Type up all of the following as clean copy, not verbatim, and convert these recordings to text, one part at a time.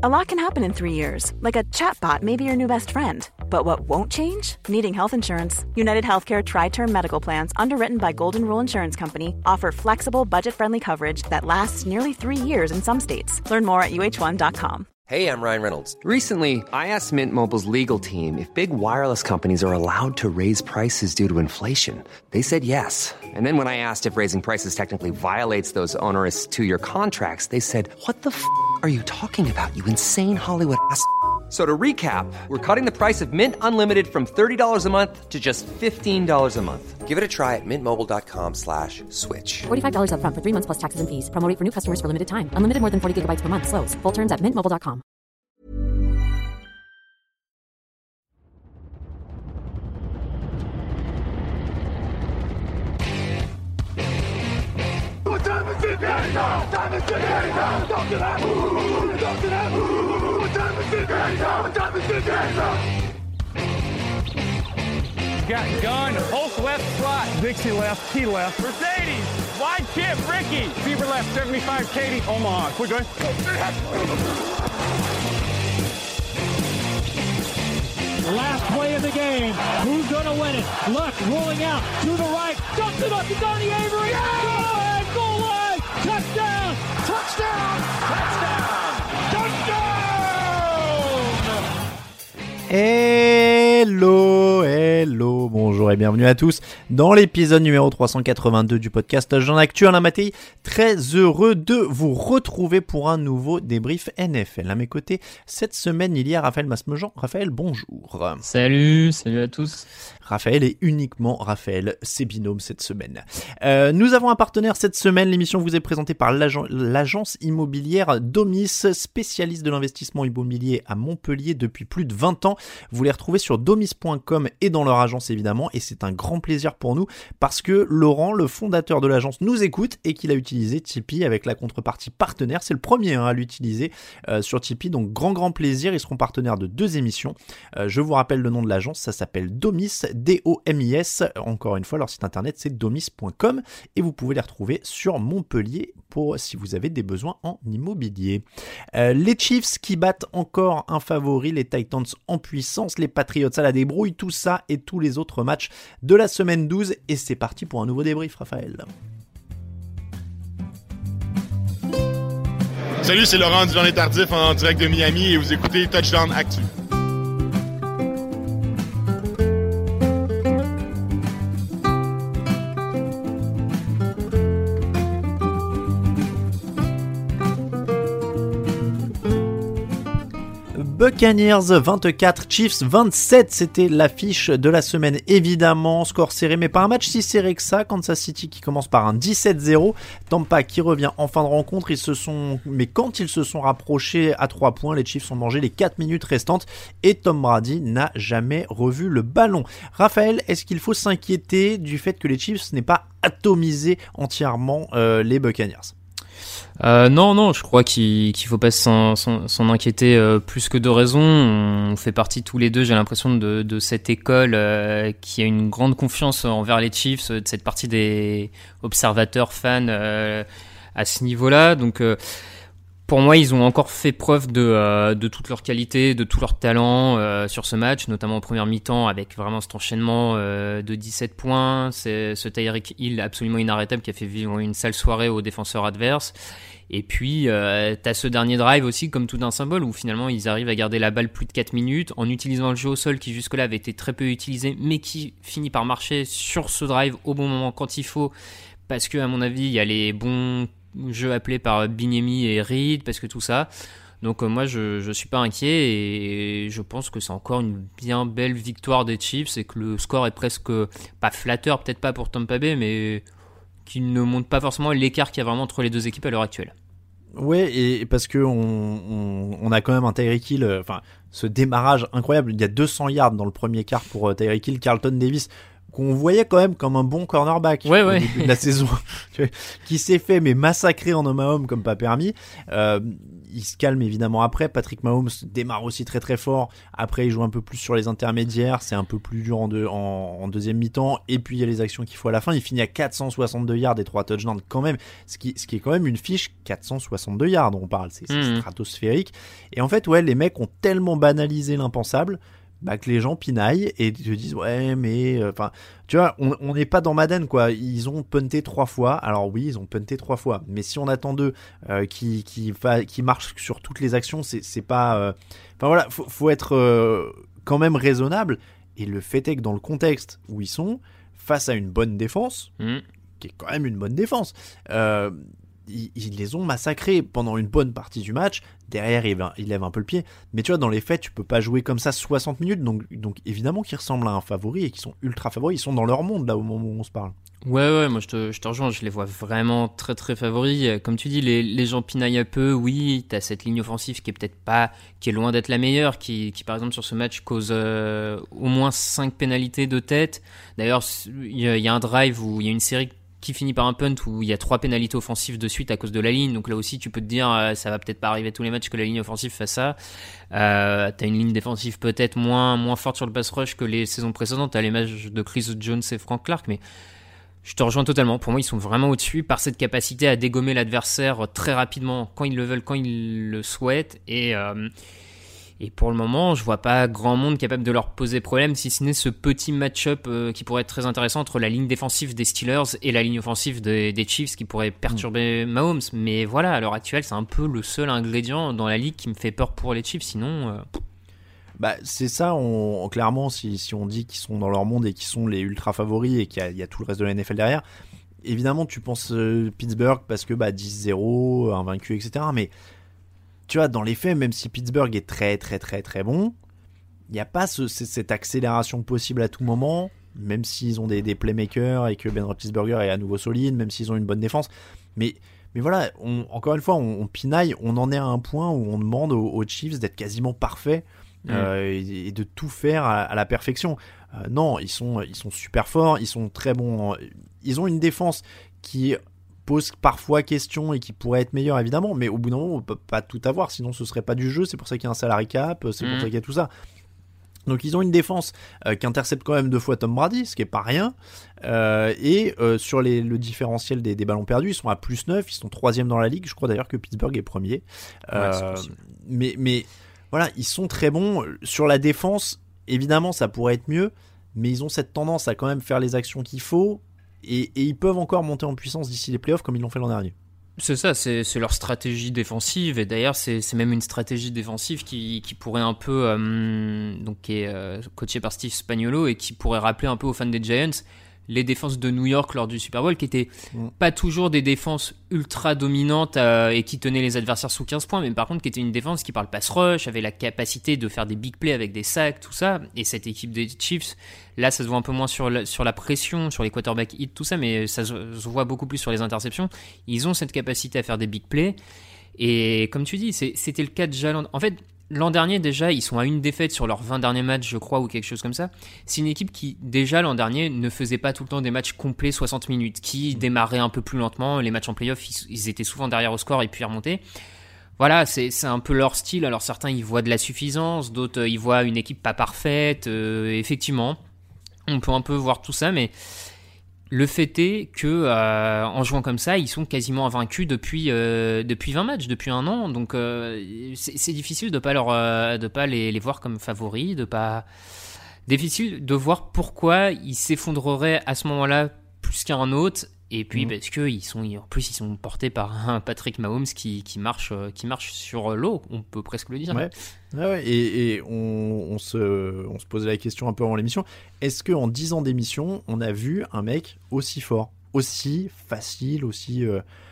A lot can happen in 3 years, like a chatbot may be your new best friend. But what won't change? Needing health insurance. United Healthcare Tri-Term Medical Plans, underwritten by Golden Rule Insurance Company, offer flexible, budget-friendly coverage that lasts nearly 3 years in some states. Learn more at uh1.com. Hey, I'm Ryan Reynolds. Recently, I asked Mint Mobile's legal team if big wireless companies are allowed to raise prices due to inflation. They said yes. And then when I asked if raising prices technically violates those onerous 2-year contracts, they said, "What the f*** are you talking about, you insane Hollywood ass?" So to recap, we're cutting the price of Mint Unlimited from $30 a month to just $15 a month. Give it a try at mintmobile.com/switch. $45 up front for 3 months plus taxes and fees. Promo rate for new customers for limited time. Unlimited more than 40 gigabytes per month. Slows full terms at mintmobile.com. What time is it now? Time is it now? Talk to that. Talk to that. What time is it now? What time is it now? Got gun, Hulk left slot, Dixie left, T left, Mercedes, wide chip, Ricky, Fever left, 75, Katie, Omaha, quick going. Last play of the game, who's gonna win it? Luck rolling out to the right, dumps it up to Donnie Avery, go ahead, goal line, touchdown, touchdown, touchdown, touchdown! Hello, bonjour et bienvenue à tous dans l'épisode numéro 382 du podcast Jean Actu. Alain Mattei, très heureux de vous retrouver pour un nouveau débrief NFL. À mes côtés, cette semaine, il y a Raphaël Masmejean. Raphaël, bonjour. Salut à tous. Raphaël et uniquement Raphaël, c'est binôme cette semaine. Nous avons un partenaire cette semaine. L'émission vous est présentée par l'agence immobilière Domis, spécialiste de l'investissement immobilier à Montpellier depuis plus de 20 ans. Vous les retrouvez sur domis.com et dans leur agence évidemment. Et c'est un grand plaisir pour nous parce que Laurent, le fondateur de l'agence, nous écoute et qu'il a utilisé Tipeee avec la contrepartie partenaire. C'est le premier à l'utiliser sur Tipeee. Donc grand plaisir. Ils seront partenaires de 2 émissions. Je vous rappelle le nom de l'agence. Ça s'appelle Domis. DOMIS, encore une fois, leur site internet c'est domis.com et vous pouvez les retrouver sur Montpellier pour si vous avez des besoins en immobilier. Les Chiefs qui battent encore un favori, les Titans en puissance, les Patriots à la débrouille, tout ça et tous les autres matchs de la semaine 12 et c'est parti pour un nouveau débrief, Raphaël. Salut, c'est Laurent du Journée Tardif en direct de Miami et vous écoutez Touchdown Actu. Buccaneers 24, Chiefs 27, c'était l'affiche de la semaine évidemment, score serré mais pas un match si serré que ça. Kansas City qui commence par un 17-0, Tampa qui revient en fin de rencontre, mais quand ils se sont rapprochés à 3 points, les Chiefs ont mangé les 4 minutes restantes et Tom Brady n'a jamais revu le ballon. Raphaël, est-ce qu'il faut s'inquiéter du fait que les Chiefs n'aient pas atomisé entièrement les Buccaneers ? Non, je crois qu'il faut pas s'en inquiéter plus que de raison. On fait partie tous les deux, j'ai l'impression, de cette école qui a une grande confiance envers les Chiefs, de cette partie des observateurs fans à ce niveau-là. Donc pour moi, ils ont encore fait preuve de toute leur qualité, de tout leur talent sur ce match, notamment en première mi-temps avec vraiment cet enchaînement de 17 points. C'est ce Tyreek Hill absolument inarrêtable qui a fait vivre une sale soirée aux défenseurs adverses. Et puis, t'as ce dernier drive aussi comme tout d'un symbole où finalement ils arrivent à garder la balle plus de 4 minutes en utilisant le jeu au sol qui jusque-là avait été très peu utilisé mais qui finit par marcher sur ce drive au bon moment quand il faut parce que à mon avis il y a les bons jeux appelés par Bignemi et Reed parce que tout ça. Donc moi je suis pas inquiet et je pense que c'est encore une bien belle victoire des Chiefs et que le score est presque pas flatteur, peut-être pas pour Tampa Bay mais qui ne montre pas forcément l'écart qu'il y a vraiment entre les deux équipes à l'heure actuelle. Ouais, et parce que on a quand même un Tyreek Hill, ce démarrage incroyable, il y a 200 yards dans le premier quart pour Tyreek Hill, Carlton Davis qu'on voyait quand même comme un bon cornerback au début de la saison, qui s'est fait mais massacrer en homme à homme comme pas permis. il se calme évidemment après. Patrick Mahomes démarre aussi très très fort. Après, il joue un peu plus sur les intermédiaires. C'est un peu plus dur en deuxième mi-temps. Et puis, il y a les actions qu'il faut à la fin. Il finit à 462 yards et 3 touchdowns quand même. Ce qui est quand même une fiche 462 yards dont on parle. C'est stratosphérique. Et en fait, ouais, les mecs ont tellement banalisé l'impensable que les gens pinaillent et te disent ouais mais tu vois, on n'est pas dans Madden quoi. Ils ont punté 3 fois. Alors oui, ils ont punté 3 fois, mais si on attend d'eux qui marchent sur toutes les actions, c'est pas voilà, faut être quand même raisonnable. Et le fait est que dans le contexte où ils sont face à une bonne défense, qui est quand même une bonne défense, ils les ont massacrés pendant une bonne partie du match. Derrière, il lève un peu le pied. Mais tu vois, dans les faits, tu peux pas jouer comme ça 60 minutes. Donc évidemment qu'ils ressemblent à un favori et qu'ils sont ultra favoris. Ils sont dans leur monde, là, au moment où on se parle. Ouais, moi je te rejoins. Je les vois vraiment très très favoris. Comme tu dis, les gens pinaillent un peu. Oui, t'as cette ligne offensive qui est loin d'être la meilleure, qui par exemple sur ce match cause au moins 5 pénalités de tête. D'ailleurs, il y a un drive où il y a une série qui finit par un punt où il y a 3 pénalités offensives de suite à cause de la ligne. Donc là aussi, tu peux te dire, ça va peut-être pas arriver à tous les matchs que la ligne offensive fasse ça. T'as une ligne défensive peut-être moins forte sur le pass rush que les saisons précédentes. T'as les matchs de Chris Jones et Frank Clark, mais je te rejoins totalement. Pour moi, ils sont vraiment au-dessus par cette capacité à dégommer l'adversaire très rapidement quand ils le veulent, quand ils le souhaitent. Et pour le moment, je vois pas grand monde capable de leur poser problème, si ce n'est ce petit match-up qui pourrait être très intéressant entre la ligne défensive des Steelers et la ligne offensive des Chiefs qui pourrait perturber Mahomes. Mais voilà, à l'heure actuelle, c'est un peu le seul ingrédient dans la ligue qui me fait peur pour les Chiefs. Sinon... c'est ça, clairement, si on dit qu'ils sont dans leur monde et qu'ils sont les ultra favoris et qu'il y a tout le reste de la NFL derrière, évidemment, tu penses Pittsburgh parce que 10-0, invaincu, etc. Mais... tu vois, dans les faits, même si Pittsburgh est très très très très bon, il n'y a pas cette accélération possible à tout moment, même s'ils ont des playmakers et que Ben Roethlisberger est à nouveau solide, même s'ils ont une bonne défense. Mais voilà, encore une fois, on pinaille, on en est à un point où on demande aux Chiefs d'être quasiment parfaits et de tout faire à la perfection. Non, ils sont super forts, ils sont très bons. Ils ont une défense qui pose parfois question et qui pourrait être meilleur évidemment, mais au bout d'un moment on peut pas tout avoir, sinon ce serait pas du jeu. C'est pour ça qu'il y a un salary cap, c'est pour ça qu'il y a tout ça. Donc ils ont une défense qui intercepte quand même 2 fois Tom Brady, ce qui est pas rien, et sur le différentiel des ballons perdus, ils sont à +9, ils sont 3e dans la ligue. Je crois d'ailleurs que Pittsburgh est premier. Mais voilà, ils sont très bons sur la défense. Évidemment ça pourrait être mieux, mais ils ont cette tendance à quand même faire les actions qu'il faut. Et ils peuvent encore monter en puissance d'ici les playoffs comme ils l'ont fait l'an dernier. C'est ça, c'est leur stratégie défensive. Et d'ailleurs, c'est même une stratégie défensive qui pourrait un peu... qui est coachée par Steve Spagnuolo et qui pourrait rappeler un peu aux fans des Giants les défenses de New York lors du Super Bowl, qui étaient pas toujours des défenses ultra dominantes et qui tenaient les adversaires sous 15 points, mais par contre qui était une défense qui, par le pass rush, avait la capacité de faire des big plays avec des sacs, tout ça. Et cette équipe des Chiefs, là ça se voit un peu moins sur la pression, sur les quarterback hits, tout ça, mais ça se voit beaucoup plus sur les interceptions. Ils ont cette capacité à faire des big plays. Et comme tu dis, c'était le cas de Jalen. En fait, l'an dernier, déjà, ils sont à une défaite sur leurs 20 derniers matchs, je crois, ou quelque chose comme ça. C'est une équipe qui, déjà, l'an dernier, ne faisait pas tout le temps des matchs complets 60 minutes, qui démarrait un peu plus lentement. Les matchs en play-off, ils étaient souvent derrière au score et puis remontaient. Voilà, c'est un peu leur style. Alors, certains, ils voient de la suffisance, d'autres, ils voient une équipe pas parfaite. Effectivement, on peut un peu voir tout ça, mais... le fait est que en jouant comme ça, ils sont quasiment invaincus depuis 20 matchs, depuis un an. Donc c'est difficile de pas les voir comme favoris, difficile de voir pourquoi ils s'effondreraient à ce moment-là plus qu'un autre. Et puis parce que ils sont portés par un Patrick Mahomes qui marche sur l'eau, on peut presque le dire. Ouais, et on se posait la question un peu avant l'émission. Est-ce qu'en 10 ans d'émission, on a vu un mec aussi fort, aussi facile, aussi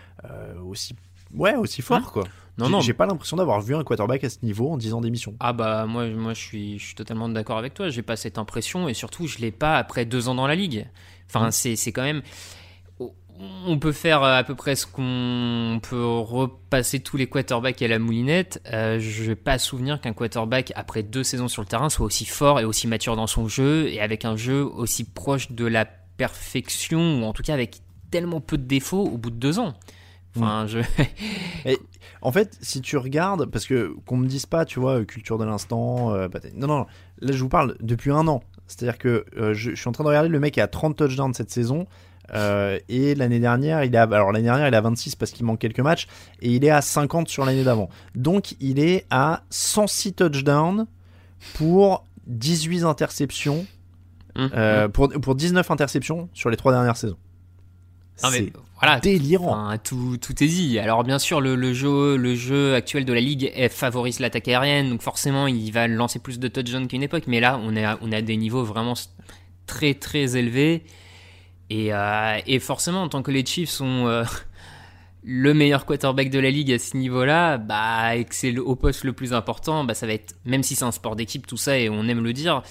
fort quoi? Non. J'ai pas l'impression d'avoir vu un quarterback à ce niveau en 10 ans d'émission. Ah bah moi je suis totalement d'accord avec toi. J'ai pas cette impression et surtout je l'ai pas après 2 ans dans la ligue. Enfin c'est quand même. On peut faire à peu près ce qu'on peut repasser tous les quarterbacks à la moulinette. Je n'ai pas souvenir qu'un quarterback, après 2 saisons sur le terrain, soit aussi fort et aussi mature dans son jeu et avec un jeu aussi proche de la perfection, ou en tout cas avec tellement peu de défauts au bout de 2 ans. Enfin, Et, en fait, si tu regardes, parce que qu'on me dise pas, tu vois, culture de l'instant, non, là je vous parle depuis un an. C'est-à-dire que je suis en train de regarder, le mec est à 30 touchdowns cette saison. Et l'année dernière, il est à 26 parce qu'il manque quelques matchs, et il est à 50 sur l'année d'avant. Donc il est à 106 touchdowns pour 18 interceptions, pour 19 interceptions sur les 3 dernières saisons. C'est délirant. Enfin, tout est dit. Alors bien sûr, le jeu actuel de la ligue favorise l'attaque aérienne, donc forcément il va lancer plus de touchdowns qu'à une époque. Mais là, on a des niveaux vraiment très très élevés. Et forcément, en tant que les Chiefs sont le meilleur quarterback de la ligue à ce niveau-là, et que c'est au poste le plus important, ça va être, même si c'est un sport d'équipe, tout ça, et on aime le dire,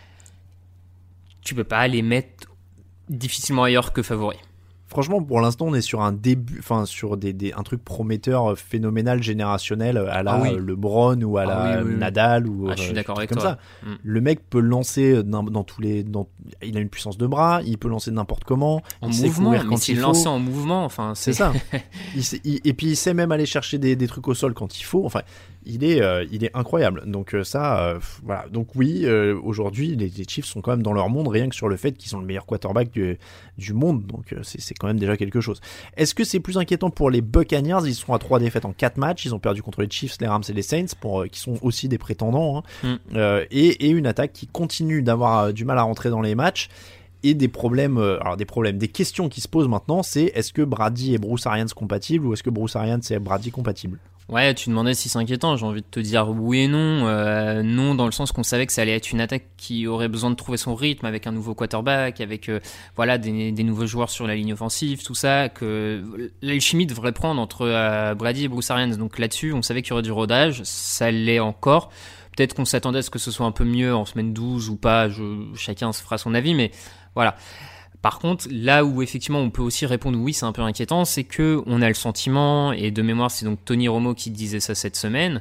tu peux pas les mettre difficilement ailleurs que favoris. Franchement, pour l'instant, on est sur un début, enfin sur un truc prometteur, phénoménal, générationnel, à la LeBron ou à la Nadal ou je suis d'accord avec comme toi. Ça. Le mec peut lancer il a une puissance de bras, il peut lancer n'importe comment, en il mouvement, sait courir quand s'il il lance faut. en mouvement, enfin c'est ça. Et puis il sait même aller chercher des trucs au sol quand il faut. Enfin, il est incroyable. Donc ça, voilà. Donc oui, aujourd'hui, les Chiefs sont quand même dans leur monde, rien que sur le fait qu'ils sont le meilleur quarterback du monde. Donc c'est quand même déjà quelque chose. Est-ce que c'est plus inquiétant pour les Buccaneers? Ils sont à 3 défaites en 4 matchs. Ils ont perdu contre les Chiefs, les Rams et les Saints, qui sont aussi des prétendants. Et une attaque qui continue d'avoir du mal à rentrer dans les matchs. Et des questions qui se posent maintenant, c'est est-ce que Brady et Bruce Arians compatibles, ou est-ce que Bruce Arians et Brady compatibles? Ouais, tu demandais si c'est inquiétant, j'ai envie de te dire oui et non. Non, dans le sens qu'on savait que ça allait être une attaque qui aurait besoin de trouver son rythme avec un nouveau quarterback, avec des nouveaux joueurs sur la ligne offensive, tout ça, que l'alchimie devrait prendre entre Brady et Bruce Arians. Donc là-dessus, on savait qu'il y aurait du rodage, ça l'est encore. Peut-être qu'on s'attendait à ce que ce soit un peu mieux en semaine 12 ou pas, chacun se fera son avis, mais voilà. Par contre, là où effectivement on peut aussi répondre oui, c'est un peu inquiétant, c'est que on a le sentiment, et de mémoire c'est donc Tony Romo qui disait ça cette semaine,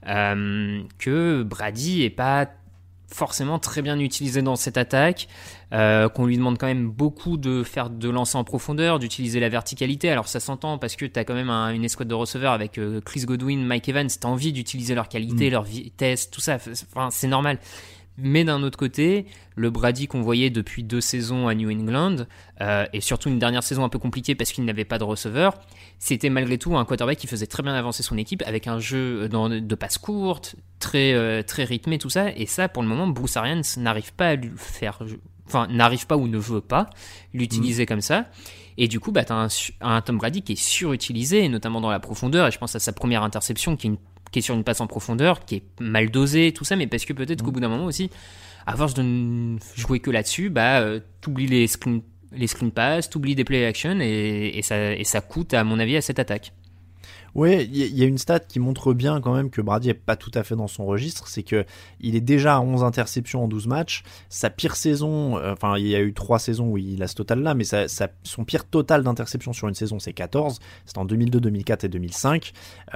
que Brady est pas forcément très bien utilisé dans cette attaque, qu'on lui demande quand même beaucoup de faire de lancer en profondeur, d'utiliser la verticalité. Alors ça s'entend parce que t'as quand même une escouade de receveurs avec Chris Godwin, Mike Evans, t'as envie d'utiliser leur qualité, leur vitesse, tout ça, enfin c'est normal. Mais d'un autre côté, le Brady qu'on voyait depuis 2 saisons à New England, et surtout une dernière saison un peu compliquée parce qu'il n'avait pas de receveur, c'était malgré tout un quarterback qui faisait très bien avancer son équipe avec un jeu de passes courtes, très, très rythmé, tout ça. Et ça, pour le moment, Bruce Arians n'arrive pas à lui faire... Enfin, n'arrive pas ou ne veut pas l'utiliser comme ça. Et du coup, t'as un Tom Brady qui est surutilisé, notamment dans la profondeur. Et je pense à sa première interception qui est sur une passe en profondeur, qui est mal dosée, tout ça, mais parce que peut-être qu'au bout d'un moment aussi, à force de ne jouer que là-dessus, t'oublies les screen pass, t'oublies des play action, et ça coûte, à mon avis, à cette attaque. Ouais, il y a une stat qui montre bien quand même que Brady est pas tout à fait dans son registre, c'est que il est déjà à 11 interceptions en 12 matchs. Sa pire saison, il y a eu 3 saisons où il a ce total là, mais son pire total d'interceptions sur une saison c'est 14, c'était en 2002, 2004 et 2005.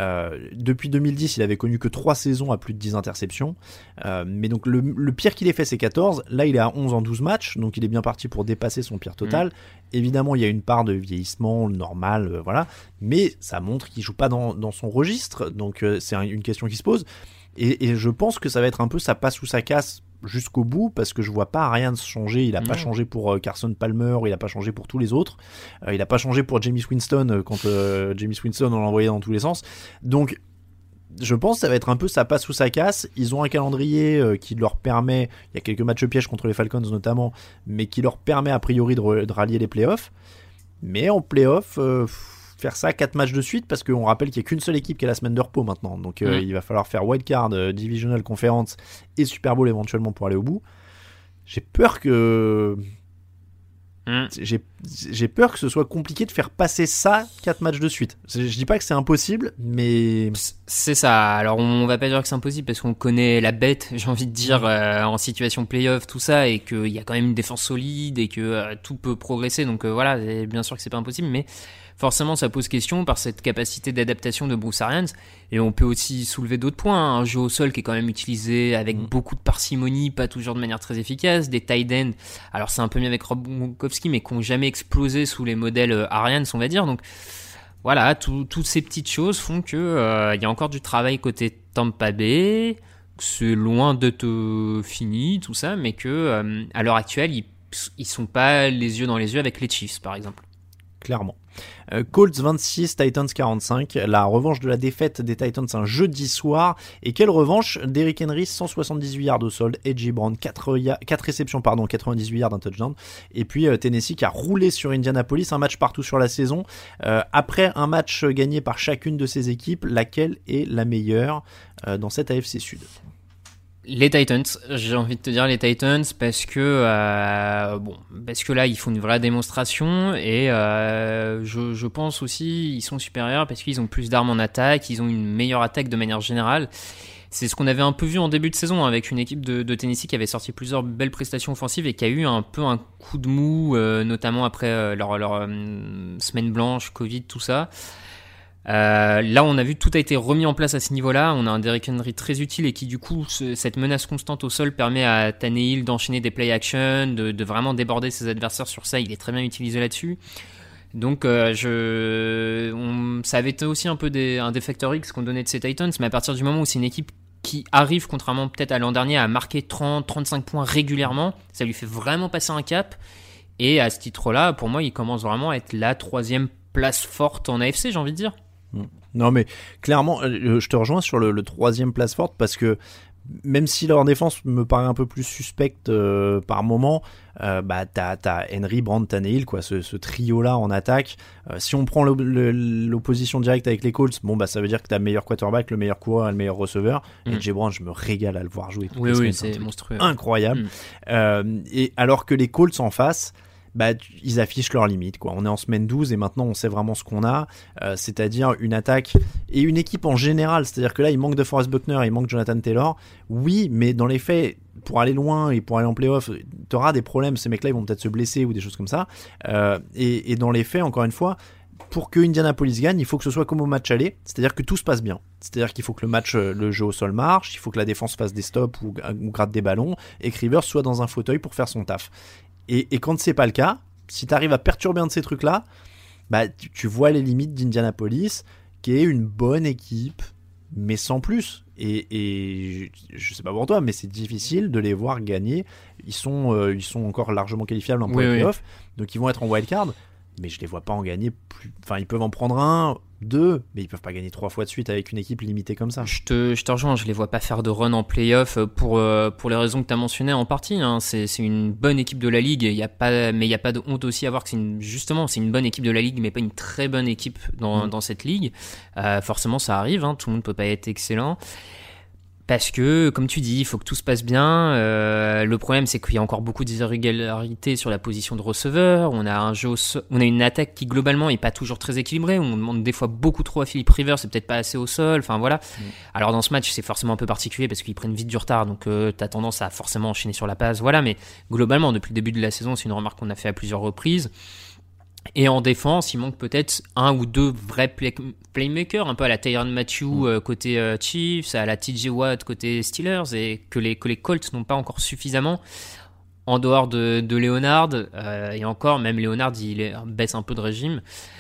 Depuis 2010, il avait connu que 3 saisons à plus de 10 interceptions, mais donc le pire qu'il ait fait c'est 14, là il est à 11 en 12 matchs, donc il est bien parti pour dépasser son pire total. Évidemment, il y a une part de vieillissement normal, voilà, mais ça montre qu'il joue pas dans son registre, donc c'est une question qui se pose, et je pense que ça va être un peu ça passe ou ça casse jusqu'au bout, parce que je vois pas rien de changer. Il a pas changé pour Carson Palmer, il a pas changé pour tous les autres, il a pas changé pour Jameis Winston quand Jameis Winston on l'envoyait dans tous les sens, donc je pense que ça va être un peu ça passe ou ça casse. Ils ont un calendrier qui leur permet, il y a quelques matchs pièges contre les Falcons notamment, mais qui leur permet a priori de rallier les playoffs. Mais en playoffs, faire ça 4 matchs de suite, parce qu'on rappelle qu'il n'y a qu'une seule équipe qui a la semaine de repos maintenant, donc il va falloir faire wildcard, divisional conference et Super Bowl éventuellement pour aller au bout. J'ai peur que j'ai peur que ce soit compliqué de faire passer ça 4 matchs de suite. Je dis pas que c'est impossible, mais c'est ça. Alors on va pas dire que c'est impossible parce qu'on connaît la bête, j'ai envie de dire, en situation playoff, tout ça, et qu'il y a quand même une défense solide et que tout peut progresser. Donc voilà, bien sûr que c'est pas impossible, mais forcément ça pose question par cette capacité d'adaptation de Bruce Arians. Et on peut aussi soulever d'autres points, un jeu au sol qui est quand même utilisé avec beaucoup de parcimonie, pas toujours de manière très efficace, des tight ends, alors c'est un peu mieux avec Rob Gronkowski, mais qui n'ont jamais explosé sous les modèles Arians, on va dire. Donc voilà, toutes ces petites choses font que y a encore du travail côté Tampa Bay, que c'est loin d'être fini, tout ça, mais que à l'heure actuelle, ils sont pas les yeux dans les yeux avec les Chiefs, par exemple. Clairement. Colts 26, Titans 45. La revanche de la défaite des Titans un jeudi soir. Et quelle revanche? Derrick Henry 178 yards au sol, A.J. Brown 4 réceptions, 98 yards, un touchdown. Et puis Tennessee qui a roulé sur Indianapolis, un match partout sur la saison. Après un match gagné par chacune de ces équipes, laquelle est la meilleure dans cette AFC Sud? Les Titans, j'ai envie de te dire les Titans parce que là ils font une vraie démonstration et je pense aussi ils sont supérieurs parce qu'ils ont plus d'armes en attaque, ils ont une meilleure attaque de manière générale. C'est ce qu'on avait un peu vu en début de saison avec une équipe de Tennessee qui avait sorti plusieurs belles prestations offensives et qui a eu un peu un coup de mou, notamment après leur semaine blanche, Covid, tout ça. Là, on a vu tout a été remis en place à ce niveau-là. On a un Derrick Henry très utile et qui, du coup, cette menace constante au sol permet à Tannehill d'enchaîner des play action, de vraiment déborder ses adversaires sur ça. Il est très bien utilisé là-dessus. Donc, ça avait été aussi un peu un des facteurs X qu'on donnait de ces Titans, mais à partir du moment où c'est une équipe qui arrive, contrairement peut-être à l'an dernier, à marquer 30-35 points régulièrement, ça lui fait vraiment passer un cap. Et à ce titre-là, pour moi, il commence vraiment à être la 3e place forte en AFC, j'ai envie de dire. Non mais clairement je te rejoins sur le 3e place forte parce que même si leur défense me paraît un peu plus suspecte par moment, t'as Henry, Brown, Tannehill, quoi, ce trio là en attaque. Si on prend l'opposition directe avec les Colts, ça veut dire que t'as le meilleur quarterback, le meilleur coureur et le meilleur receveur. Et Jay Brown, je me régale à le voir jouer. Oui, c'est monstrueux, incroyable. Et alors que les Colts en face, ils affichent leurs limites, quoi. On est en semaine 12 et maintenant on sait vraiment ce qu'on a, c'est-à-dire une attaque et une équipe en général, c'est-à-dire que là il manque de Forrest Buckner, il manque Jonathan Taylor, oui, mais dans les faits, pour aller loin et pour aller en playoff, t'auras des problèmes, ces mecs-là ils vont peut-être se blesser ou des choses comme ça, et dans les faits, encore une fois, pour que Indianapolis gagne, il faut que ce soit comme au match aller, c'est-à-dire que tout se passe bien. C'est-à-dire qu'il faut que le jeu au sol marche, il faut que la défense fasse des stops ou gratte des ballons, et que Rivers soit dans un fauteuil pour faire son taf. Et quand c'est pas le cas, si tu arrives à perturber un de ces trucs-là, tu vois les limites d'Indianapolis, qui est une bonne équipe, mais sans plus. Et je sais pas pour toi, mais c'est difficile de les voir gagner. Ils sont encore largement qualifiables en play-off, donc ils vont être en wildcard, mais je les vois pas en gagner plus. Enfin, ils peuvent en prendre 1, 2, mais ils peuvent pas gagner 3 fois de suite avec une équipe limitée comme ça. Je te rejoins, je les vois pas faire de run en play-off pour les raisons que tu as mentionnées en partie. Hein. C'est une bonne équipe de la ligue, mais il y a pas de honte aussi à voir que c'est une bonne équipe de la ligue, mais pas une très bonne équipe dans cette ligue. Forcément, ça arrive, hein, tout le monde peut pas être excellent. Parce que, comme tu dis, il faut que tout se passe bien. Le problème, c'est qu'il y a encore beaucoup d'irrégularités sur la position de receveur. On a une attaque qui globalement est pas toujours très équilibrée. On demande des fois beaucoup trop à Philip Rivers, c'est peut-être pas assez au sol. Enfin voilà. Alors dans ce match, c'est forcément un peu particulier parce qu'ils prennent vite du retard, donc t'as tendance à forcément enchaîner sur la passe. Voilà, mais globalement, depuis le début de la saison, c'est une remarque qu'on a fait à plusieurs reprises. Et en défense, il manque peut-être 1 ou 2 vrais playmakers, un peu à la Tyrann Mathieu côté Chiefs, à la TJ Watt côté Steelers, et que les Colts n'ont pas encore suffisamment. En dehors de Leonard, et encore, même Leonard, il baisse un peu de régime.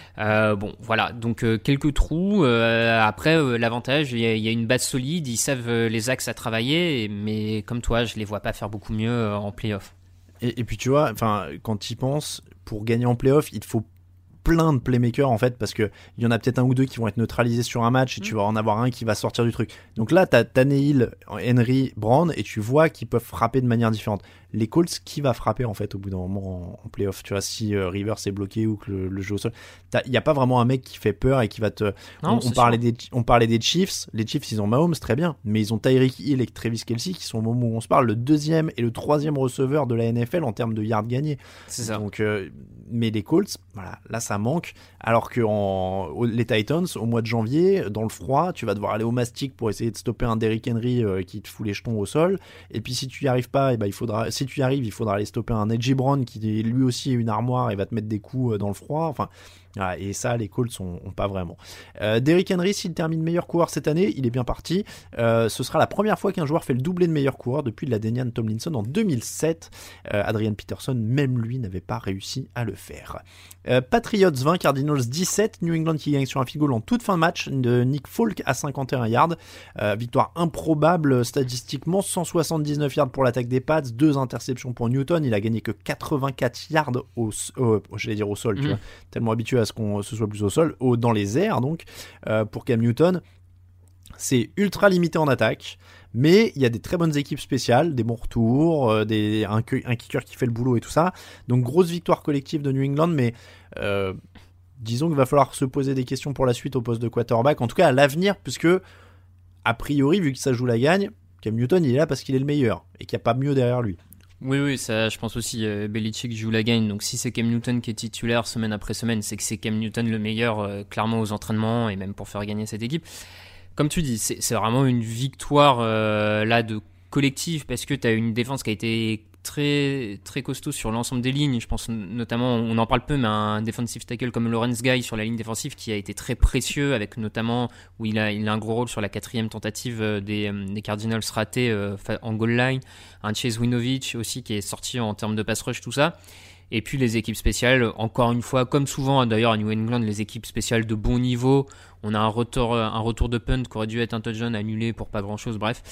Voilà, donc quelques trous. Après, l'avantage, il y a une base solide, ils savent les axes à travailler, mais comme toi, je les vois pas faire beaucoup mieux en play-off. Et puis tu vois, quand tu y penses, pour gagner en play-off, il te faut plein de playmakers en fait, parce que il y en a peut-être 1 ou 2 qui vont être neutralisés sur un match et tu vas en avoir un qui va sortir du truc. Donc là, t'as Tannehill, Henry, Brown, et tu vois qu'ils peuvent frapper de manière différente. Les Colts, qui va frapper en fait au bout d'un moment en play-off, tu vois, si Rivers est bloqué ou que le jeu au sol, il y a pas vraiment un mec qui fait peur et qui va te. Non, on parlait des Chiefs. Les Chiefs, ils ont Mahomes, très bien, mais ils ont Tyreek Hill et Travis Kelce qui sont au moment où on se parle le 2e et le 3e receveur de la NFL en termes de yards gagnés. C'est ça. Donc, mais les Colts, voilà, là ça manque. Alors que les Titans, au mois de janvier, dans le froid, tu vas devoir aller au mastic pour essayer de stopper un Derrick Henry qui te fout les jetons au sol. Et puis si tu y arrives pas, si tu y arrives, il faudra aller stopper un A.J. Brown qui lui aussi est une armoire et va te mettre des coups dans le froid. Enfin, Ah, et ça, les Colts ont pas vraiment. Derrick Henry, s'il termine meilleur coureur cette année, il est bien parti. Ce sera la première fois qu'un joueur fait le doublé de meilleur coureur depuis la Danian Tomlinson en 2007. Adrian Peterson, même lui, n'avait pas réussi à le faire. Patriots 20, Cardinals 17. New England qui gagne sur un field goal en toute fin de match de Nick Folk à 51 yards. Victoire improbable statistiquement, 179 yards pour l'attaque des Pats, 2 interceptions pour Newton. Il a gagné que 84 yards au sol, tu vois, tellement habitué à ce qu'on se soit plus au sol, dans les airs donc, pour Cam Newton. C'est ultra limité en attaque, mais il y a des très bonnes équipes spéciales, des bons retours, un kicker qui fait le boulot et tout ça. Donc grosse victoire collective de New England, mais disons qu'il va falloir se poser des questions pour la suite au poste de quarterback, en tout cas à l'avenir, puisque a priori, vu que ça joue la gagne, Cam Newton il est là parce qu'il est le meilleur et qu'il n'y a pas mieux derrière lui. Oui, ça, je pense aussi. Belichick joue la gagne, donc si c'est Cam Newton qui est titulaire semaine après semaine, c'est que c'est Cam Newton le meilleur, clairement aux entraînements et même pour faire gagner cette équipe. Comme tu dis, c'est vraiment une victoire là de collectif, parce que tu as une défense qui a été très, très costaud sur l'ensemble des lignes. Je pense notamment, on en parle peu, mais un defensive tackle comme Lawrence Guy sur la ligne défensive qui a été très précieux, avec notamment où il a un gros rôle sur la 4e tentative des Cardinals ratée en goal line. Un Chase Winovich aussi qui est sorti en termes de pass rush, tout ça. Et puis les équipes spéciales, encore une fois, comme souvent d'ailleurs à New England, les équipes spéciales de bon niveau. On a un retour de punt qui aurait dû être un touchdown annulé pour pas grand chose, bref.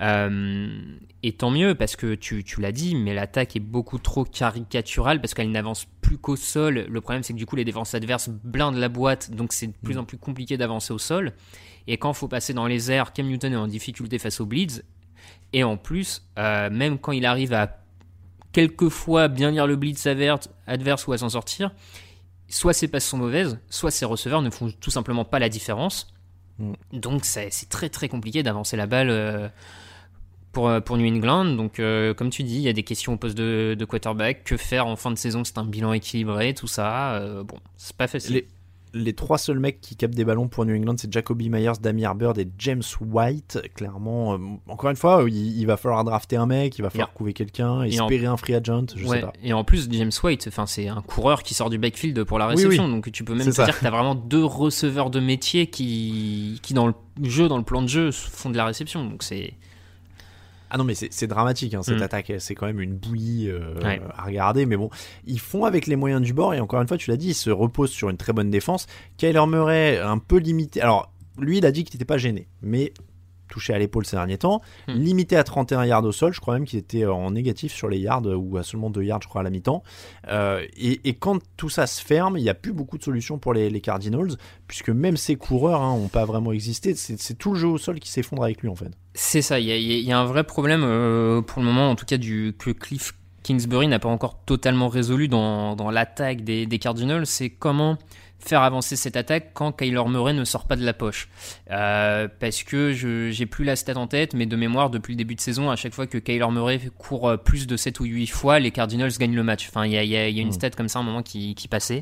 Et tant mieux, parce que tu l'as dit, mais l'attaque est beaucoup trop caricaturale parce qu'elle n'avance plus qu'au sol. Le problème, c'est que du coup, les défenses adverses blindent la boîte, donc c'est de plus en plus compliqué d'avancer au sol. Et quand il faut passer dans les airs, Cam Newton est en difficulté face aux blitz. Et en plus, même quand il arrive à quelquefois bien lire le blitz adverse ou à s'en sortir, soit ses passes sont mauvaises, soit ses receveurs ne font tout simplement pas la différence. Donc c'est très très compliqué d'avancer la balle pour New England. Donc comme tu dis, il y a des questions au poste de quarterback. Que faire en fin de saison? C'est un bilan équilibré, tout ça. Bon, c'est pas facile. Les 3 seuls mecs qui captent des ballons pour New England, c'est Jacoby Myers, Damiere Byrd et James White. Clairement, encore une fois, il va falloir drafter un mec, il va falloir couver quelqu'un, espérer un free agent, je sais pas. Et en plus, James White, c'est un coureur qui sort du backfield pour la réception, oui. Donc tu peux même te dire que tu as vraiment 2 receveurs de métier qui dans le plan de jeu, font de la réception. Donc c'est... Ah non, mais c'est dramatique, hein, cette attaque, c'est quand même une bouillie à regarder, mais bon, ils font avec les moyens du bord, et encore une fois, tu l'as dit, ils se reposent sur une très bonne défense. Kyler Murray, un peu limité, alors lui il a dit qu'il n'était pas gêné, mais touché à l'épaule ces derniers temps, limité à 31 yards au sol, je crois même qu'il était en négatif sur les yards, ou à seulement 2 yards je crois à la mi-temps, et quand tout ça se ferme, il n'y a plus beaucoup de solutions pour les Cardinals, puisque même ces coureurs n'ont pas vraiment existé, c'est tout le jeu au sol qui s'effondre avec lui en fait. C'est ça, il y a un vrai problème pour le moment, en tout cas que Cliff Kingsbury n'a pas encore totalement résolu dans l'attaque des Cardinals, c'est comment faire avancer cette attaque quand Kyler Murray ne sort pas de la poche. Parce que j'ai plus la stat en tête, mais de mémoire, depuis le début de saison, à chaque fois que Kyler Murray court plus de 7 ou 8 fois, les Cardinals gagnent le match. Enfin, il y a une stat comme ça à un moment qui passait.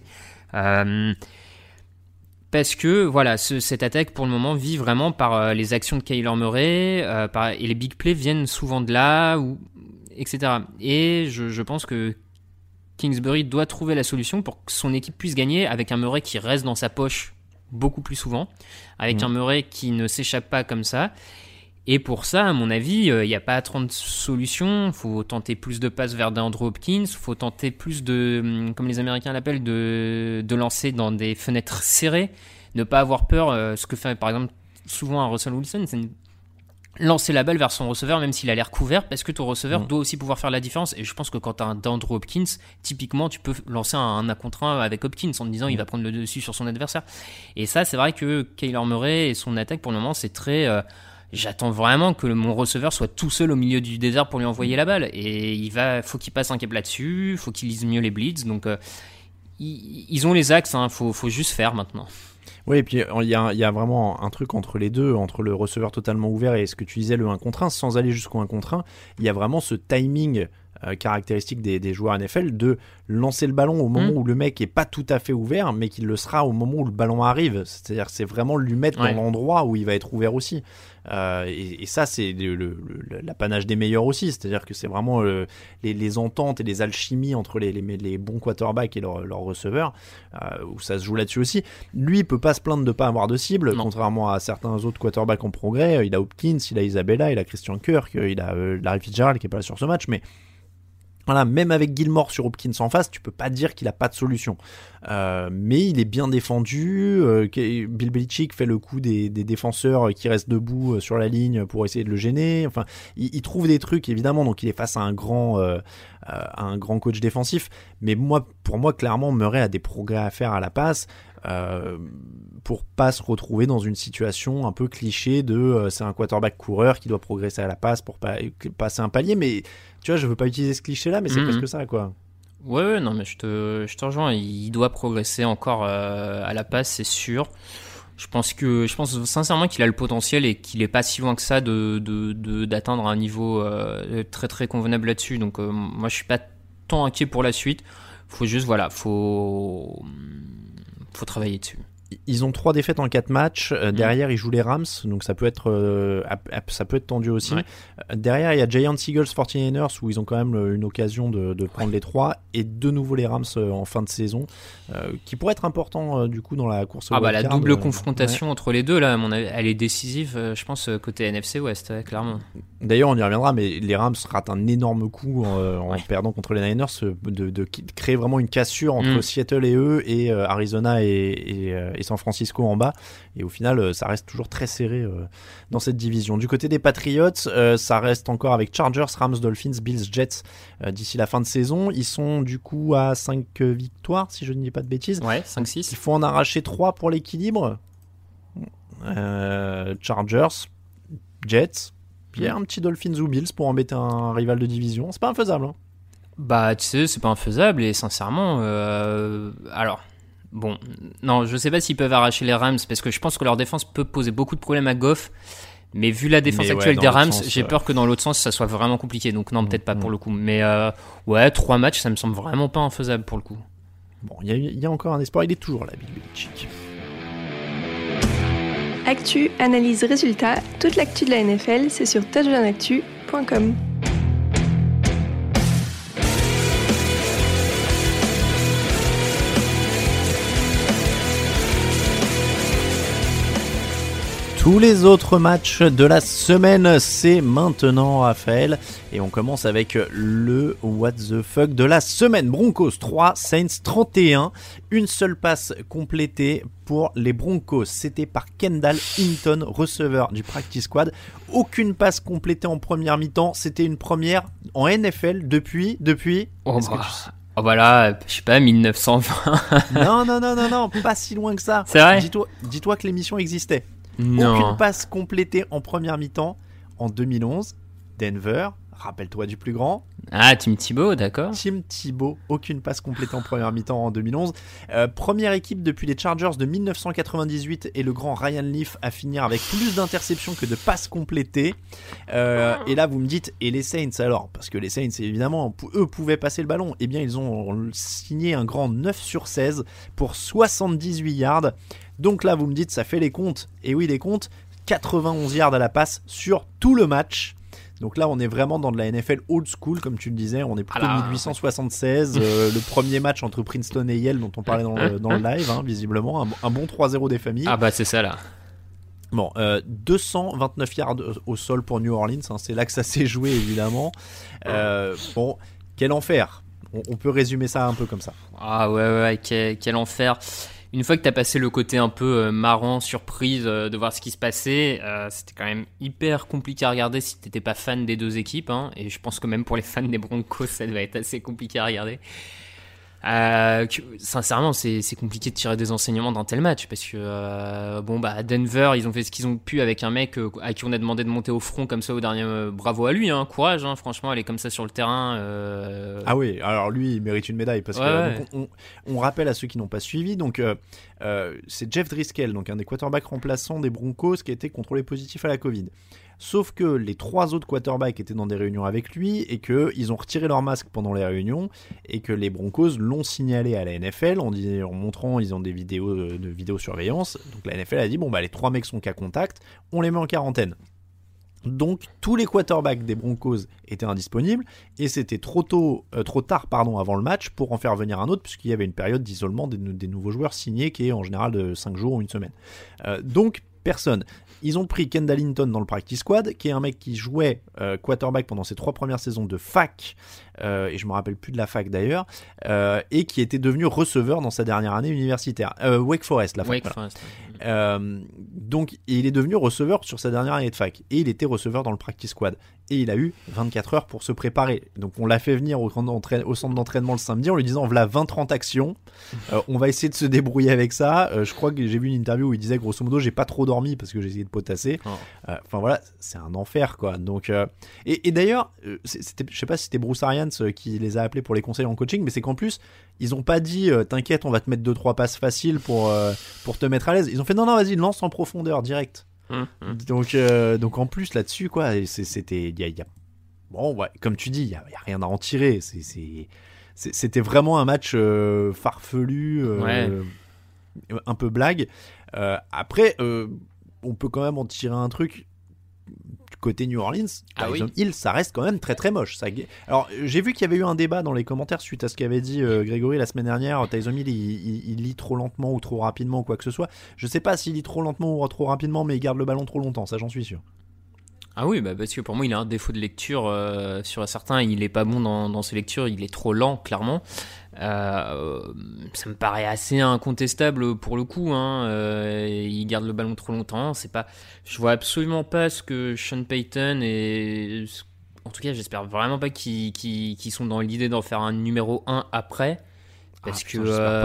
Parce que voilà, cette attaque pour le moment vit vraiment par les actions de Kyler Murray, et les big plays viennent souvent de là, etc. Et je pense que Kingsbury doit trouver la solution pour que son équipe puisse gagner avec un Murray qui reste dans sa poche beaucoup plus souvent, avec un Murray qui ne s'échappe pas comme ça. Et pour ça, à mon avis, il n'y a pas 30 solutions. Il faut tenter plus de passes vers DeAndre Hopkins. Il faut tenter plus de, comme les Américains l'appellent, de lancer dans des fenêtres serrées. Ne pas avoir peur. Ce que fait par exemple souvent un Russell Wilson, c'est lancer la balle vers son receveur même s'il a l'air couvert, parce que ton receveur doit aussi pouvoir faire la différence. Et je pense que quand tu as un DeAndre Hopkins, typiquement tu peux lancer un 1 contre 1 avec Hopkins en te disant il va prendre le dessus sur son adversaire. Et ça, c'est vrai que Kyler Murray et son attaque pour le moment, c'est très... j'attends vraiment que mon receveur soit tout seul au milieu du désert pour lui envoyer la balle, et faut qu'il passe un cap là-dessus, faut qu'il lise mieux les blitz. Donc ils ont les axes, faut juste faire maintenant. Oui, et puis il y a vraiment un truc entre les deux, entre le receveur totalement ouvert et ce que tu disais, le 1 contre 1, sans aller jusqu'au 1 contre 1, il y a vraiment ce timing caractéristique des joueurs NFL, de lancer le ballon au moment où le mec est pas tout à fait ouvert, mais qu'il le sera au moment où le ballon arrive. C'est-à-dire c'est vraiment lui mettre dans l'endroit où il va être ouvert aussi. Et ça, c'est l'apanage des meilleurs aussi. C'est-à-dire que c'est vraiment les ententes et les alchimies entre les bons quarterbacks et leurs receveurs, où ça se joue là-dessus aussi. Lui, il peut pas se plaindre de pas avoir de cible, contrairement à certains autres quarterbacks en progrès. Il a Hopkins, il a Isabella, il a Christian Kirk, il a Larry Fitzgerald qui est pas là sur ce match, mais voilà, même avec Gilmore sur Hopkins en face, tu peux pas dire qu'il a pas de solution. Mais il est bien défendu. Bill Belichick fait le coup des défenseurs qui restent debout sur la ligne pour essayer de le gêner. Enfin, il trouve des trucs évidemment. Donc il est face à un grand coach défensif. Mais pour moi, clairement, Murray a des progrès à faire à la passe. Pour pas se retrouver dans une situation un peu cliché de c'est un quarterback coureur qui doit progresser à la passe pour passer un palier, mais tu vois, je veux pas utiliser ce cliché là, mais c'est presque ça, quoi. Ouais, non, mais je te rejoins, il doit progresser encore à la passe, c'est sûr. Je pense sincèrement qu'il a le potentiel et qu'il est pas si loin que ça d'atteindre un niveau très très convenable là-dessus, donc moi je suis pas tant inquiet pour la suite. Faut juste, voilà, faut travailler dessus. Ils ont 3 défaites en 4 matchs. Derrière, ils jouent les Rams, donc ça peut être tendu aussi. Ouais. Derrière, il y a Giants, Eagles, 49ers, où ils ont quand même une occasion de prendre les 3. Et de nouveau les Rams en fin de saison, qui pourrait être important du coup dans la course au la double confrontation entre les deux, là, à mon avis, elle est décisive, je pense, côté NFC West, clairement. D'ailleurs, on y reviendra, mais les Rams ratent un énorme coup en perdant contre les Niners, de créer vraiment une cassure entre Seattle et eux, et Arizona et San Francisco en bas, et au final ça reste toujours très serré dans cette division. Du côté des Patriots, ça reste encore avec Chargers, Rams, Dolphins, Bills, Jets d'ici la fin de saison. Ils sont du coup à 5 victoires si je ne dis pas de bêtises. Ouais, 5-6. Il faut en arracher 3 pour l'équilibre. Chargers, Jets, puis un petit Dolphins ou Bills pour embêter un rival de division. C'est pas infaisable, hein. Bah tu sais, c'est pas infaisable, et sincèrement alors bon, non, je sais pas s'ils peuvent arracher les Rams, parce que je pense que leur défense peut poser beaucoup de problèmes à Goff, mais vu la défense actuelle des Rams, j'ai peur que dans l'autre sens ça soit vraiment compliqué, donc non, peut-être pas pour le coup, mais 3 matchs, ça me semble vraiment pas infaisable pour le coup. Bon, il y a encore un espoir, il est toujours là, Bill Belichick. Actu, analyse, résultat, toute l'actu de la NFL, c'est sur touchdownactu.com. Tous les autres matchs de la semaine, c'est maintenant, Raphaël. Et on commence avec le what the fuck de la semaine. Broncos 3, Saints 31. Une seule passe complétée pour les Broncos. C'était par Kendall Hinton, receveur du practice squad. Aucune passe complétée en première mi-temps. C'était une première en NFL depuis... Oh voilà, je sais pas, 1920. Non, pas si loin que ça. C'est vrai. Dis-toi que l'émission existait. Non. Aucune passe complétée en première mi-temps en 2011. Denver, rappelle-toi du plus grand. Ah, Tim Tebow, d'accord. Tim Tebow, aucune passe complétée en première mi-temps en 2011. Première équipe depuis les Chargers de 1998 et le grand Ryan Leaf à finir avec plus d'interceptions que de passes complétées. Et là, vous me dites, et les Saints alors? Parce que les Saints, évidemment, eux pouvaient passer le ballon. Eh bien, ils ont signé un grand 9/16 pour 78 yards. Donc là, vous me dites, ça fait les comptes. Et oui, les comptes, 91 yards à la passe sur tout le match. Donc là, on est vraiment dans de la NFL old school, comme tu le disais. On est plutôt 1876. Le premier match entre Princeton et Yale, dont on parlait dans le live, hein, visiblement. Un bon 3-0 des familles. Ah bah c'est ça là. Bon, 229 yards au sol pour New Orleans. Hein, c'est là que ça s'est joué, évidemment. Bon, quel enfer. On peut résumer ça un peu comme ça. Ah ouais, quel enfer. Une fois que tu as passé le côté un peu marrant, surprise de voir ce qui se passait, c'était quand même hyper compliqué à regarder si tu n'étais pas fan des deux équipes. Hein, et je pense que même pour les fans des Broncos, ça devait être assez compliqué à regarder. Sincèrement, c'est compliqué de tirer des enseignements d'un tel match parce que Denver, ils ont fait ce qu'ils ont pu avec un mec à qui on a demandé de monter au front comme ça au dernier. Bravo à lui, hein, courage, hein, franchement, aller comme ça sur le terrain. Ah oui, alors lui, il mérite une médaille parce que donc, on rappelle à ceux qui n'ont pas suivi. Donc c'est Jeff Driscoll, donc un des quarterbacks remplaçants des Broncos, qui a été contrôlé positif à la Covid. Sauf que les 3 autres quarterbacks étaient dans des réunions avec lui et qu'ils ont retiré leur masque pendant les réunions et que les Broncos l'ont signalé à la NFL en montrant, ils ont des vidéos de vidéosurveillance. Donc la NFL a dit, les 3 mecs sont cas contact, on les met en quarantaine. Donc tous les quarterbacks des Broncos étaient indisponibles et c'était trop tard avant le match pour en faire venir un autre puisqu'il y avait une période d'isolement des nouveaux joueurs signés qui est en général de 5 jours ou une semaine. Donc personne. Ils ont pris Kendall Hinton dans le practice squad, qui est un mec qui jouait quarterback pendant ses 3 premières saisons de fac, et je me rappelle plus de la fac d'ailleurs, et qui était devenu receveur dans sa dernière année universitaire. Wake Forest, la fac. Wake Forest. Donc il est devenu receveur sur sa dernière année de fac, et il était receveur dans le practice squad. Et il a eu 24 heures pour se préparer. Donc on l'a fait venir au centre d'entraînement le samedi en lui disant voilà 20-30 actions, on va essayer de se débrouiller avec ça. Je crois que j'ai vu une interview où il disait grosso modo j'ai pas trop dormi parce que j'ai essayé de potasser. Enfin voilà, c'est un enfer quoi. Donc, et d'ailleurs, je sais pas si c'était Bruce Arians qui les a appelés pour les conseils en coaching, mais c'est qu'en plus ils ont pas dit t'inquiète on va te mettre 2-3 passes faciles pour te mettre à l'aise. Ils ont fait non vas-y lance en profondeur direct. Donc en plus là-dessus quoi, c'était comme tu dis il y a rien à en tirer. C'était vraiment un match farfelu, un peu blague. Après on peut quand même en tirer un truc. Côté New Orleans, Tyson Hill, ça reste quand même très très moche. Alors j'ai vu qu'il y avait eu un débat dans les commentaires suite à ce qu'avait dit Grégory la semaine dernière. Tyson Hill il lit trop lentement ou trop rapidement ou quoi que ce soit. Je sais pas s'il lit trop lentement ou trop rapidement, mais il garde le ballon trop longtemps, ça j'en suis sûr. Ah oui, parce que pour moi il a un défaut de lecture sur certains, il est pas bon dans ses lectures, il est trop lent clairement. Ça me paraît assez incontestable pour le coup, il garde le ballon trop longtemps, je vois absolument pas ce que Sean Payton et en tout cas j'espère vraiment pas qu'ils sont dans l'idée d'en faire un numéro 1 après parce que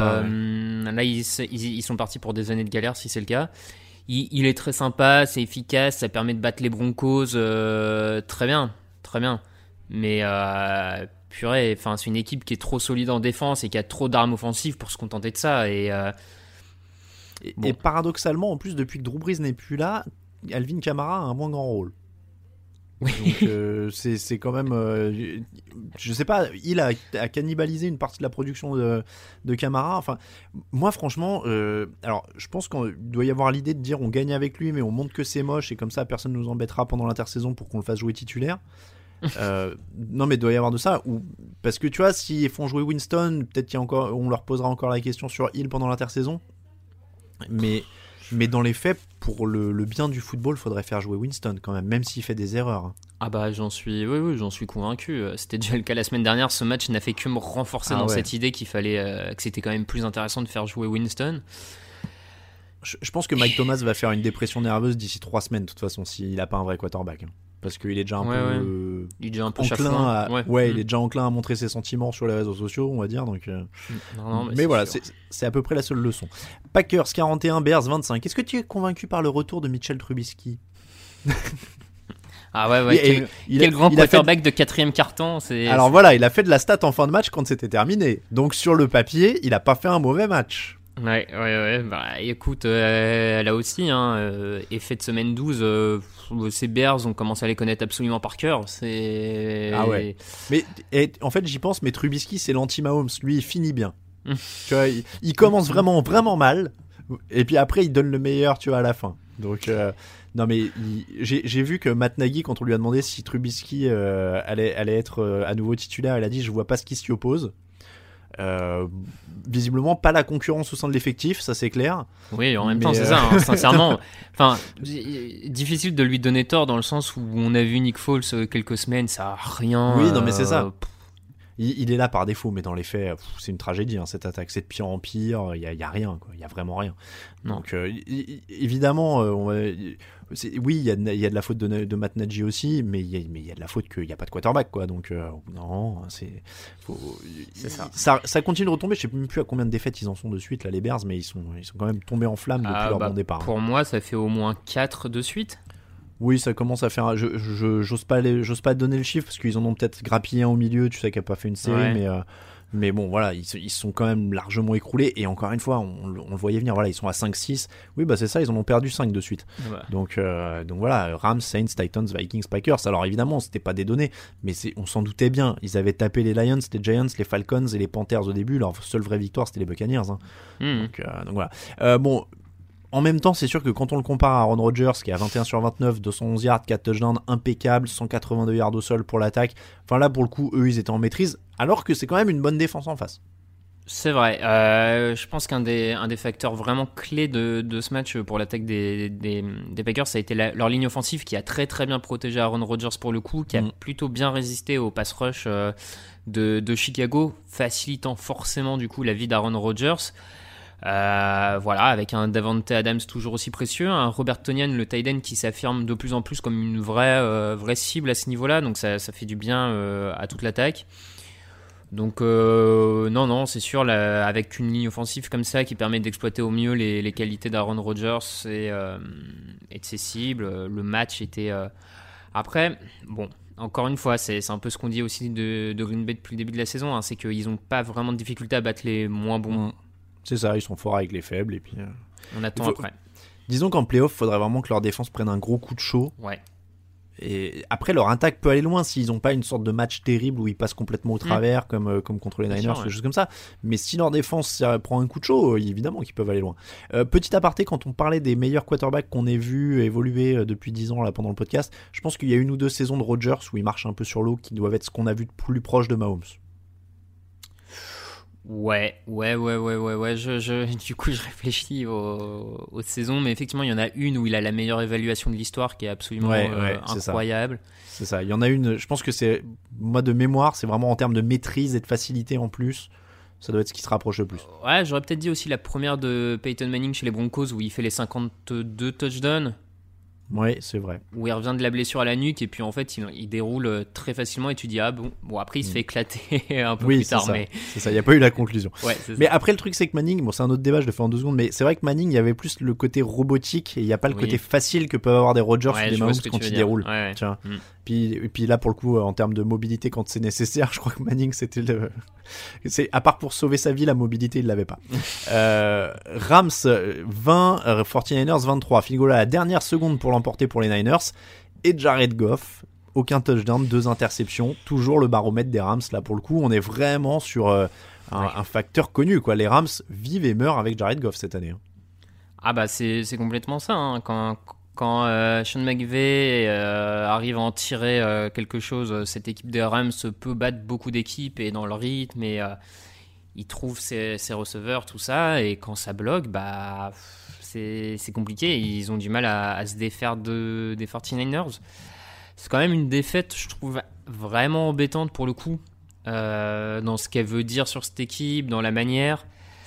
là ils sont partis pour des années de galère si c'est le cas. Il est très sympa, c'est efficace, ça permet de battre les Broncos, très bien. Mais purée, c'est une équipe qui est trop solide en défense et qui a trop d'armes offensives pour se contenter de ça. Et paradoxalement, en plus, depuis que Drew Brees n'est plus là, Alvin Kamara a un moins grand rôle. Oui. Donc c'est quand même je sais pas, il a cannibalisé une partie de la production de Kamara. Enfin moi franchement alors je pense qu'il doit y avoir l'idée de dire on gagne avec lui mais on montre que c'est moche et comme ça personne nous embêtera pendant l'intersaison pour qu'on le fasse jouer titulaire. Non mais il doit y avoir de ça parce que tu vois s'ils font jouer Winston peut-être on leur posera encore la question sur Hill pendant l'intersaison mais dans les faits, pour le bien du football, il faudrait faire jouer Winston quand même s'il fait des erreurs. J'en suis convaincu. C'était déjà le cas la semaine dernière. Ce match n'a fait que me renforcer dans cette idée qu'il fallait, que c'était quand même plus intéressant de faire jouer Winston. Je pense que Mike Thomas va faire une dépression nerveuse d'ici 3 semaines, de toute façon, s'il n'a pas un vrai quarterback. Parce qu'il est déjà un peu. Il est déjà un peu enclin il est déjà enclin à montrer ses sentiments sur les réseaux sociaux, on va dire. Donc, mais voilà, c'est à peu près la seule leçon. Packers 41, Bears 25. Est-ce que tu es convaincu par le retour de Mitchell Trubisky? Quel grand quarterback de 4e quart-temps. Alors voilà, il a fait de la stat en fin de match quand c'était terminé. Donc sur le papier, il a pas fait un mauvais match. Ouais. Écoute, là aussi, effet de semaine 12, ces Bears, on commence à les connaître absolument par cœur. Mais en fait, j'y pense, mais Trubisky, c'est l'anti-Mahomes. Lui, il finit bien. Tu vois, il commence vraiment, vraiment mal. Et puis après, il donne le meilleur, tu vois, à la fin. Donc, non, mais j'ai vu que Matt Nagy, quand on lui a demandé si Trubisky allait être à nouveau titulaire, il a dit je vois pas ce qui s'y oppose. Visiblement pas la concurrence au sein de l'effectif, ça c'est clair. Oui, en même temps c'est ça, sincèrement. Difficile de lui donner tort dans le sens où on a vu Nick Foles quelques semaines, ça a rien. Oui, non mais c'est ça. Il est là par défaut, mais dans les faits, c'est une tragédie cette attaque, c'est de pire en pire. Il y a rien, quoi. Il y a vraiment rien. Non. Donc évidemment, oui, il y a de la faute de Matt Nagy aussi, mais il y a de la faute qu'il n'y a pas de quarterback, quoi. Donc non, c'est ça. Ça continue de retomber. Je sais même plus à combien de défaites ils en sont de suite là, les Bears, mais ils sont quand même tombés en flammes depuis leur bon départ. Pour moi, ça fait au moins 4 de suite. Oui, ça commence à faire. J'ose pas donner le chiffre parce qu'ils en ont peut-être grappillé un au milieu, tu sais, qui a pas fait une série, mais Mais bon, voilà, ils sont quand même largement écroulés. Et encore une fois, on le voyait venir. Voilà, ils sont à 5-6. Oui, bah c'est ça, ils en ont perdu 5 de suite. Ouais. Donc voilà, Rams, Saints, Titans, Vikings, Packers. Alors évidemment, c'était pas des données, mais on s'en doutait bien. Ils avaient tapé les Lions, les Giants, les Falcons et les Panthers au début. Leur seule vraie victoire, c'était les Buccaneers. Hein. Donc voilà. Bon. En même temps, c'est sûr que quand on le compare à Aaron Rodgers, qui est à 21 sur 29, 211 yards, 4 touchdowns, impeccable, 182 yards au sol pour l'attaque. Enfin là, pour le coup, eux, ils étaient en maîtrise, alors que c'est quand même une bonne défense en face. C'est vrai. Je pense qu'un des facteurs vraiment clés de ce match pour l'attaque des Packers, ça a été leur ligne offensive qui a très très bien protégé Aaron Rodgers pour le coup, qui a plutôt bien résisté au pass rush de Chicago, facilitant forcément du coup la vie d'Aaron Rodgers. Voilà, avec un Davante Adams toujours aussi précieux, un Robert Tonyan, le tight end, qui s'affirme de plus en plus comme une vraie cible à ce niveau-là, donc ça fait du bien à toute l'attaque. Donc non, c'est sûr, avec une ligne offensive comme ça qui permet d'exploiter au mieux les qualités d'Aaron Rodgers et de ses cibles, le match était... Après, bon... Encore une fois, c'est un peu ce qu'on dit aussi de Green Bay depuis le début de la saison, hein, c'est qu'ils n'ont pas vraiment de difficulté à battre les moins bons. C'est ça, ils sont forts avec les faibles et puis... On attend après. Disons qu'en play-off, il faudrait vraiment que leur défense prenne un gros coup de chaud. Ouais. Et après, leur attaque peut aller loin s'ils n'ont pas une sorte de match terrible où ils passent complètement au travers, comme contre les Niners, des choses comme ça. Mais si leur défense prend un coup de chaud, évidemment qu'ils peuvent aller loin. Petit aparté, quand on parlait des meilleurs quarterbacks qu'on ait vus évoluer depuis 10 ans là, pendant le podcast, je pense qu'il y a 1 ou 2 saisons de Rodgers où il marche un peu sur l'eau qui doivent être ce qu'on a vu de plus proche de Mahomes. Ouais. Du coup, je réfléchis aux saisons, mais effectivement, il y en a une où il a la meilleure évaluation de l'histoire qui est absolument incroyable. C'est ça. Il y en a une, je pense que c'est, moi de mémoire, c'est vraiment en termes de maîtrise et de facilité en plus. Ça doit être ce qui se rapproche le plus. Ouais, j'aurais peut-être dit aussi la première de Peyton Manning chez les Broncos où il fait les 52 touchdowns. Oui, c'est vrai. Où il revient de la blessure à la nuque et puis en fait il déroule très facilement et tu dis bon après il se fait éclater un peu plus tard. Ça. Mais c'est ça, il n'y a pas eu la conclusion. Ouais, mais après le truc c'est que Manning, bon c'est un autre débat, je le fais en 2 secondes, mais c'est vrai que Manning il y avait plus le côté robotique et il n'y a pas le côté facile que peuvent avoir des Rodgers ou des Mahomes quand ils déroulent. Ouais. Tiens. Et puis là pour le coup en termes de mobilité quand c'est nécessaire, je crois que Manning c'était à part pour sauver sa vie, la mobilité il l'avait pas. Rams 20, 49ers 23, field goal à la dernière seconde pour l'emporter pour les Niners. Et Jared Goff, aucun touchdown, 2 interceptions, toujours le baromètre des Rams. Là pour le coup on est vraiment sur un facteur connu quoi. Les Rams vivent et meurent avec Jared Goff cette année. Ah bah c'est complètement ça hein. Quand Sean McVay arrive à en tirer quelque chose, cette équipe des Rams peut battre beaucoup d'équipes et dans le rythme et il trouve ses receveurs, tout ça, et quand ça bloque, bah c'est compliqué. Ils ont du mal à se défaire des 49ers. C'est quand même une défaite, je trouve, vraiment embêtante pour le coup, dans ce qu'elle veut dire sur cette équipe, dans la manière.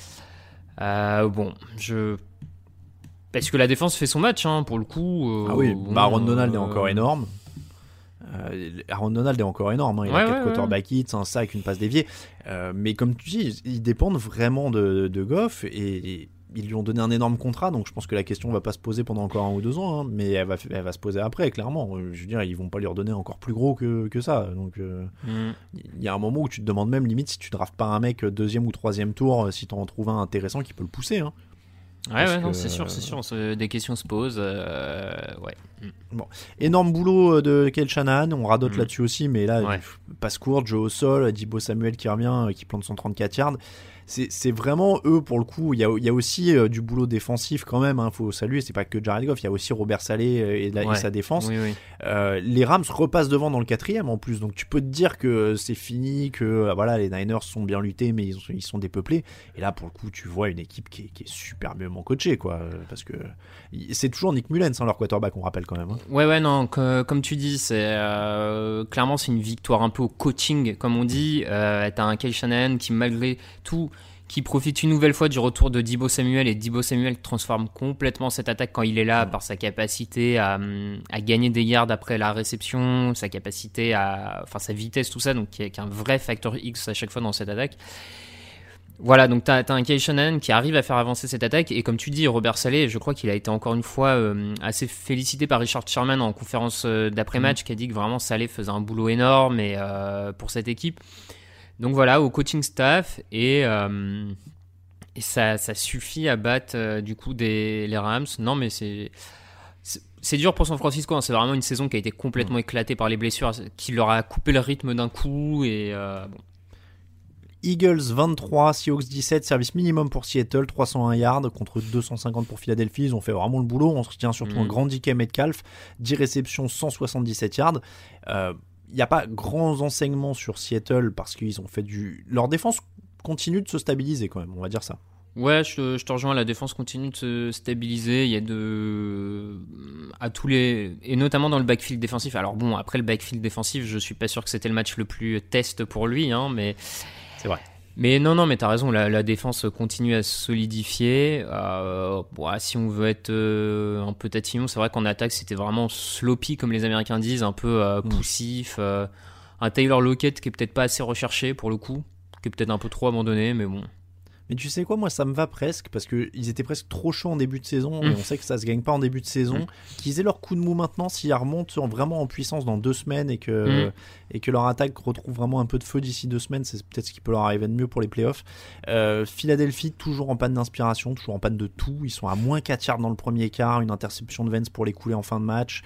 Parce que la défense fait son match, hein, pour le coup. Aaron Donald est encore énorme. Aaron Donald est encore énorme. Hein. Il a 4 quarterback hits, un sac, une passe déviée. Mais comme tu dis, ils dépendent vraiment de Goff et ils lui ont donné un énorme contrat. Donc je pense que la question va pas se poser pendant encore 1 ou 2 ans. Hein, mais elle va se poser après, clairement. Je veux dire, ils vont pas lui redonner encore plus gros que ça. Donc il y a un moment où tu te demandes même limite si tu draftes pas un mec 2e ou 3e tour, si t'en trouves un intéressant qui peut le pousser. Hein. Non, c'est sûr. Des questions se posent. Bon, énorme boulot de Kyle Shanahan, on radote là-dessus aussi, mais là, passe courte, jeu au sol, Deebo Samuel qui revient, qui plante 134 yards. C'est vraiment eux pour le coup. Il y a aussi du boulot défensif quand même. Faut saluer. C'est pas que Jared Goff. Il y a aussi Robert Saleh et sa défense. Les Rams repassent devant dans le 4e en plus. Donc tu peux te dire que c'est fini, que voilà les Niners sont bien luttés, mais ils sont dépeuplés. Et là pour le coup tu vois une équipe qui est superbement coachée quoi. Parce que c'est toujours Nick Mullens leur quarterback, on rappelle quand même. Hein. Ouais non. Comme tu dis, c'est clairement c'est une victoire un peu au coaching comme on dit. T'as un Kyle Shanahan qui malgré tout qui profite une nouvelle fois du retour de Deebo Samuel et Deebo Samuel transforme complètement cette attaque quand il est là par sa capacité à gagner des yards après la réception, sa capacité sa vitesse, tout ça, donc qui est un vrai facteur X à chaque fois dans cette attaque. Voilà, donc t'as un Kyle Shanahan qui arrive à faire avancer cette attaque et comme tu dis, Robert Saleh, je crois qu'il a été encore une fois assez félicité par Richard Sherman en conférence d'après-match qui a dit que vraiment Saleh faisait un boulot énorme pour cette équipe. Donc voilà, au coaching staff et ça suffit à battre du coup les Rams. Non, mais c'est dur pour San Francisco, hein. C'est vraiment une saison qui a été complètement éclatée par les blessures, qui leur a coupé le rythme d'un coup. Et bon. Eagles 23, Seahawks 17, service minimum pour Seattle, 301 yards contre 250 pour Philadelphie. Ils ont fait vraiment le boulot. On se retient surtout un grand DK Metcalf, 10 réceptions, 177 yards. Il n'y a pas grands enseignements sur Seattle parce qu'ils ont fait leur défense continue de se stabiliser quand même, on va dire ça. Ouais, je te rejoins, la défense continue de se stabiliser, il y a à tous les, et notamment dans le backfield défensif. Alors bon, après le backfield défensif, je suis pas sûr que c'était le match le plus test pour lui, hein, mais c'est vrai. Mais non, mais t'as raison, la défense continue à se solidifier. Si on veut être un peu tatillon, c'est vrai qu'en attaque c'était vraiment sloppy comme les Américains disent, un peu poussif, un Tyler Lockett qui est peut-être pas assez recherché pour le coup, qui est peut-être un peu trop abandonné, mais bon. Mais tu sais quoi, moi ça me va presque parce qu'ils étaient presque trop chauds en début de saison et on sait que ça se gagne pas en début de saison. Qu'ils aient leur coup de mou maintenant, s'ils remontent vraiment en puissance dans 2 semaines et que leur attaque retrouve vraiment un peu de feu d'ici 2 semaines, c'est peut-être ce qui peut leur arriver de mieux pour les playoffs. Philadelphie, toujours en panne d'inspiration, toujours en panne de tout. Ils sont à moins 4 yards dans le premier quart, une interception de Vance pour les couler en fin de match.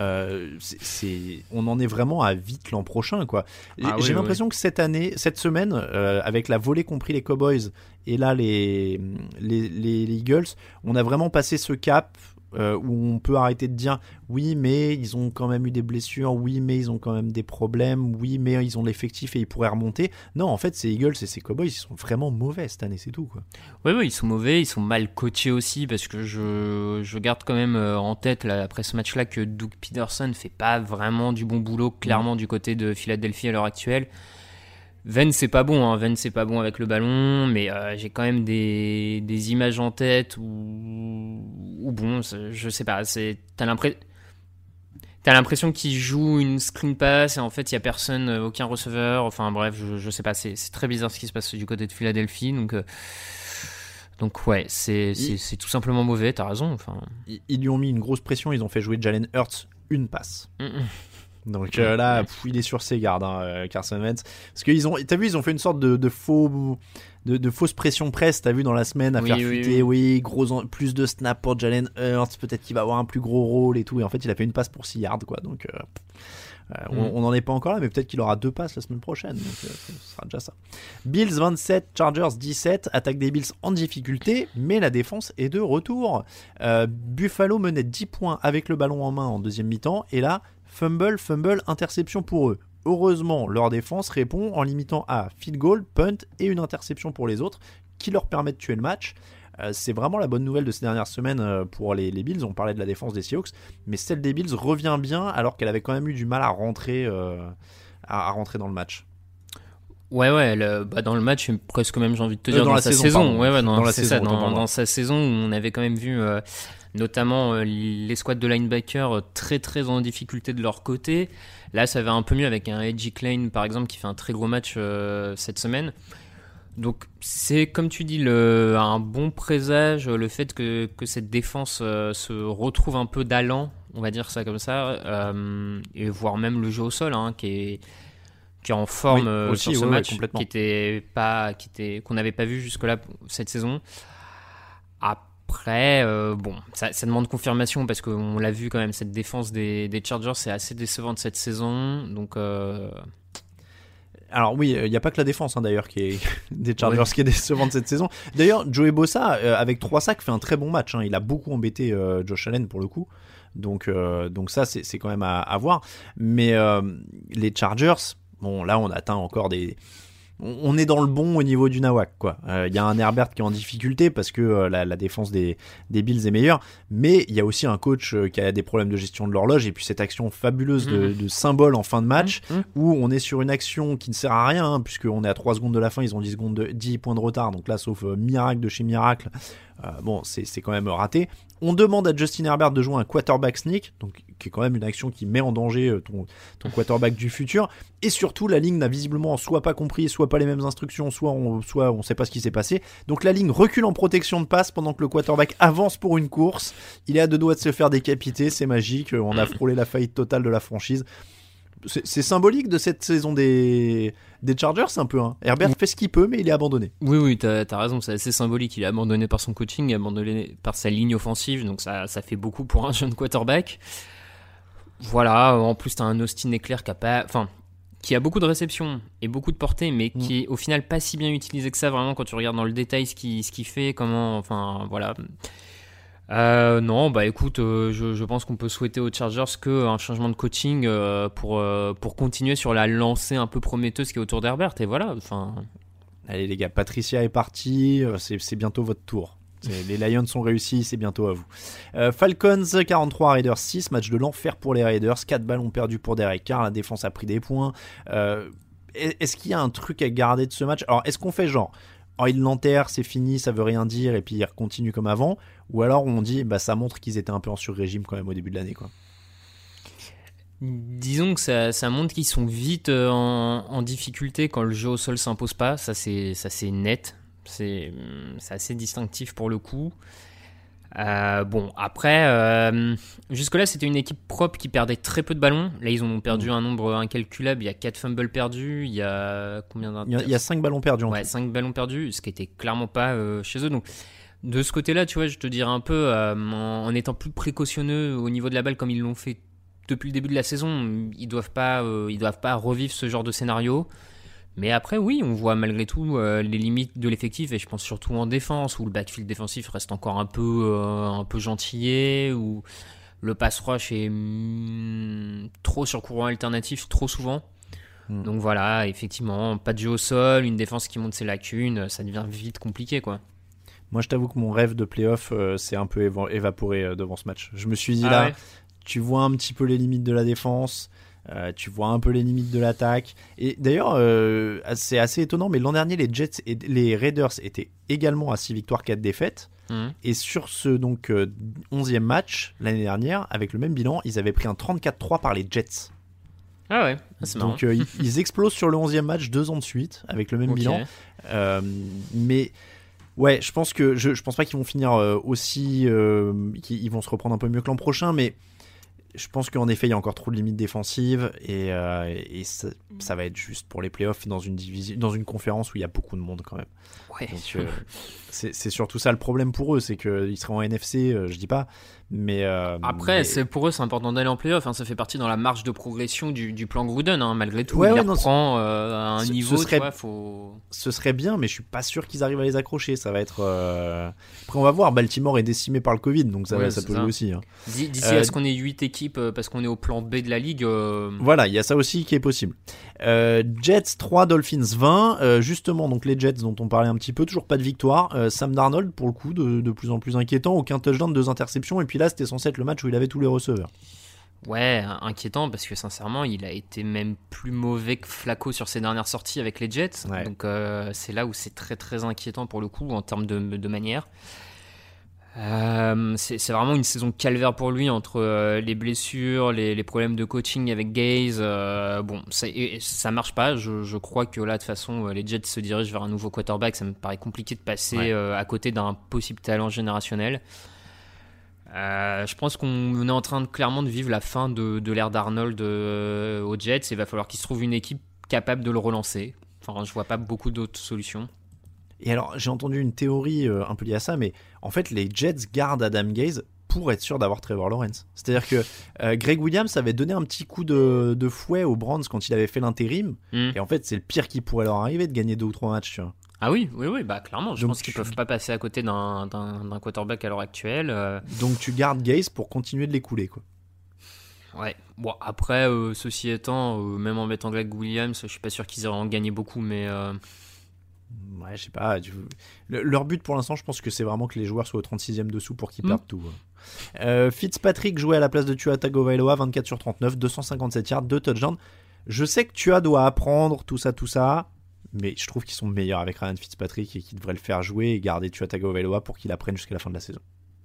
On en est vraiment à vite l'an prochain, quoi. J'ai l'impression que cette semaine, avec la volée qu'ont pris les Cowboys et là les Eagles, on a vraiment passé ce cap où on peut arrêter de dire oui mais ils ont quand même eu des blessures, oui mais ils ont quand même des problèmes, oui mais ils ont l'effectif et ils pourraient remonter. Non, en fait ces Eagles et ces Cowboys ils sont vraiment mauvais cette année, c'est tout, quoi. Oui, ils sont mauvais, ils sont mal coachés aussi parce que je garde quand même en tête là, après ce match là que Doug Peterson fait pas vraiment du bon boulot clairement du côté de Philadelphie à l'heure actuelle. Vance c'est pas bon, hein. Vance c'est pas bon avec le ballon, mais j'ai quand même des images en tête où bon, je sais pas, t'as l'impression qu'il joue une screen pass et en fait il y a personne, aucun receveur, enfin bref, je sais pas, c'est très bizarre ce qui se passe du côté de Philadelphie, donc ouais, c'est tout simplement mauvais, t'as raison. Enfin, ils lui ont mis une grosse pression, ils ont fait jouer Jalen Hurts une passe. Donc là, il est sur ses gardes, hein, Carson Wentz. Parce que t'as vu, ils ont fait une sorte de fausse pression presse, t'as vu dans la semaine, à faire fuiter, plus de snaps pour Jalen Hurts, peut-être qu'il va avoir un plus gros rôle et tout. Et en fait, il a fait une passe pour 6 yards, quoi. Donc on n'en est pas encore là, mais peut-être qu'il aura 2 passes la semaine prochaine. Donc ce sera déjà ça. Bills 27, Chargers 17, attaque des Bills en difficulté, mais la défense est de retour. Buffalo menait 10 points avec le ballon en main en deuxième mi-temps, et là, fumble, interception pour eux. Heureusement, leur défense répond en limitant à field goal, punt et une interception pour les autres qui leur permettent de tuer le match. C'est vraiment la bonne nouvelle de ces dernières semaines pour les Bills. On parlait de la défense des Seahawks, mais celle des Bills revient bien alors qu'elle avait quand même eu du mal à rentrer dans le match. Ouais, dans le match, presque même, j'ai envie de te dire, dans sa saison. Dans sa saison, où on avait quand même vu notamment les squads de linebackers très très en difficulté de leur côté. Là, ça va un peu mieux avec un Edgy Klein, par exemple, qui fait un très gros match cette semaine. Donc, c'est, comme tu dis, un bon présage, le fait que cette défense se retrouve un peu d'allant, on va dire ça comme ça, et voire même le jeu au sol, hein, qui est en forme aussi, sur ce match, qu'on n'avait pas vu jusque-là cette saison. Après, ça demande confirmation parce qu'on l'a vu quand même, cette défense des Chargers, c'est assez décevante cette saison. Donc, alors oui, il n'y a pas que la défense d'ailleurs des Chargers qui est décevante cette saison. D'ailleurs, Joey Bosa, avec 3 sacs, fait un très bon match. Il a beaucoup embêté Josh Allen pour le coup. Donc ça, c'est quand même à voir. Mais les Chargers, bon, là, on atteint encore on est dans le bon au niveau du nawak, quoi. Y a un Herbert qui est en difficulté parce que la défense des Bills est meilleure, mais il y a aussi un coach qui a des problèmes de gestion de l'horloge, et puis cette action fabuleuse de symbole en fin de match où on est sur une action qui ne sert à rien, puisqu'on est à 3 secondes de la fin, ils ont 10 points de retard, donc là, sauf miracle de chez miracle, c'est quand même raté. On demande à Justin Herbert de jouer un quarterback sneak, donc qui est quand même une action qui met en danger ton quarterback du futur. Et surtout, la ligne n'a visiblement soit pas compris, soit pas les mêmes instructions, soit on sait pas ce qui s'est passé. Donc la ligne recule en protection de passe pendant que le quarterback avance pour une course. Il est à 2 doigts de se faire décapiter, c'est magique. On a frôlé la faillite totale de la franchise. C'est symbolique de cette saison des Chargers, un peu. Hein. Herbert fait ce qu'il peut, mais il est abandonné. Oui, t'as raison, c'est assez symbolique. Il est abandonné par son coaching, abandonné par sa ligne offensive, donc ça fait beaucoup pour un jeune quarterback. Voilà, en plus t'as un Austin Ekeler qui a beaucoup de réceptions et beaucoup de portée, mais qui est au final pas si bien utilisé que ça, vraiment, quand tu regardes dans le détail ce qu'il fait, comment, enfin, voilà. Non, bah écoute, je pense qu'on peut souhaiter aux Chargers qu'un changement de coaching pour continuer sur la lancée un peu prometteuse qui est autour d'Herbert, et voilà, enfin... Allez les gars, Patricia est partie, c'est bientôt votre tour. Les Lions sont réussis, c'est bientôt à vous. Falcons 43, Raiders 6, match de l'enfer pour les Raiders, 4 ballons perdus pour Derek Carr, la défense a pris des points. Est-ce qu'il y a un truc à garder de ce match ? Alors, est-ce qu'on fait genre, il l'enterre, c'est fini, ça veut rien dire, et puis il continue comme avant ? Ou alors on dit, ça montre qu'ils étaient un peu en sur-régime quand même au début de l'année, quoi. Disons que ça montre qu'ils sont vite en difficulté quand le jeu au sol s'impose pas, ça c'est net. C'est assez distinctif pour le coup. Bon, après, jusque-là, c'était une équipe propre qui perdait très peu de ballons. Là, ils ont perdu un nombre incalculable. Il y a 4 fumbles perdus. Il y a combien Il y a 5 ballons perdus. Ouais, 5 ballons perdus, ce qui était clairement pas chez eux. Donc, de ce côté-là, tu vois, je te dirais un peu, en étant plus précautionneux au niveau de la balle comme ils l'ont fait depuis le début de la saison, ils doivent pas revivre ce genre de scénario. Mais après, oui, on voit malgré tout les limites de l'effectif, et je pense surtout en défense, où le backfield défensif reste encore un peu gentillé, où le pass rush est trop sur courant alternatif trop souvent. Donc voilà, effectivement, pas de jeu au sol, une défense qui monte ses lacunes, ça devient vite compliqué, quoi. Moi, je t'avoue que mon rêve de play-off s'est un peu évaporé devant ce match. Je me suis dit ouais. Tu vois un petit peu les limites de la défense, tu vois un peu les limites de l'attaque. Et d'ailleurs, c'est assez étonnant, mais l'an dernier, les Jets et les Raiders étaient également à 6 victoires, 4 défaites. Et sur ce 11e match, l'année dernière, avec le même bilan, ils avaient pris un 34-3 par les Jets. Ah ouais, c'est marrant. Donc ils explosent sur le 11e match 2 ans de suite, avec le même bilan. Mais... ouais, je pense pas qu'ils vont finir aussi, qu'ils vont se reprendre un peu mieux que l'an prochain, mais je pense qu'en effet il y a encore trop de limites défensives et ça va être juste pour les playoffs dans une division, dans une conférence où il y a beaucoup de monde quand même. Ouais. Donc c'est surtout ça le problème pour eux, c'est qu'ils seraient en NFC, je dis pas, mais après pour eux c'est important d'aller en playoff, hein, ça fait partie dans la marche de progression du plan Gruden, hein, malgré tout. Il reprend à un niveau, tu vois, ce serait bien, mais je suis pas sûr qu'ils arrivent à les accrocher. Ça va être après on va voir. Baltimore est décimé par le Covid, donc ça peut jouer aussi, hein. D'ici à ce qu'on ait 8 équipes parce qu'on est au plan B de la ligue, voilà, il y a ça aussi qui est possible. Jets 3, Dolphins 20, justement, donc les Jets dont on parlait un petit peu, toujours pas de victoire. Sam Darnold, pour le coup, de plus en plus inquiétant, aucun touchdown, 2 interceptions, et puis là c'était censé être le match où il avait tous les receveurs. Ouais, inquiétant, parce que sincèrement il a été même plus mauvais que Flacco sur ses dernières sorties avec les Jets. Ouais. Donc c'est là où c'est très très inquiétant pour le coup en termes de manière. C'est vraiment une saison calvaire pour lui, entre les blessures, les problèmes de coaching avec Gaze. Bon, ça marche pas. Je crois que là, de toute façon, les Jets se dirigent vers un nouveau quarterback. Ça me paraît compliqué de passer à côté d'un possible talent générationnel. Je pense qu'on est en train clairement de vivre la fin de l'ère d'Arnold aux Jets. Il va falloir qu'il se trouve une équipe capable de le relancer. Enfin, je vois pas beaucoup d'autres solutions. Et alors, j'ai entendu une théorie un peu liée à ça, mais en fait, les Jets gardent Adam Gaze pour être sûr d'avoir Trevor Lawrence. C'est-à-dire que Greg Williams avait donné un petit coup de fouet aux Browns quand il avait fait l'intérim, et en fait, c'est le pire qui pourrait leur arriver de gagner 2 ou 3 matchs, tu vois. Ah oui, bah clairement, je pense qu'ils peuvent pas passer à côté d'un quarterback à l'heure actuelle. Donc tu gardes Gaze pour continuer de l'écouler, quoi. Ouais, bon, après, ceci étant, même en mettant Greg Williams, je suis pas sûr qu'ils aient en gagné beaucoup, mais... Ouais, je sais pas. Leur but pour l'instant, je pense que c'est vraiment que les joueurs soient au 36e dessous pour qu'ils perdent tout. Fitzpatrick jouait à la place de Tua Tagovailoa, 24 sur 39, 257 yards, 2 touchdowns. Je sais que Tua doit apprendre tout ça, mais je trouve qu'ils sont meilleurs avec Ryan Fitzpatrick et qu'ils devraient le faire jouer et garder Tua Tagovailoa pour qu'il apprenne jusqu'à la fin de la saison.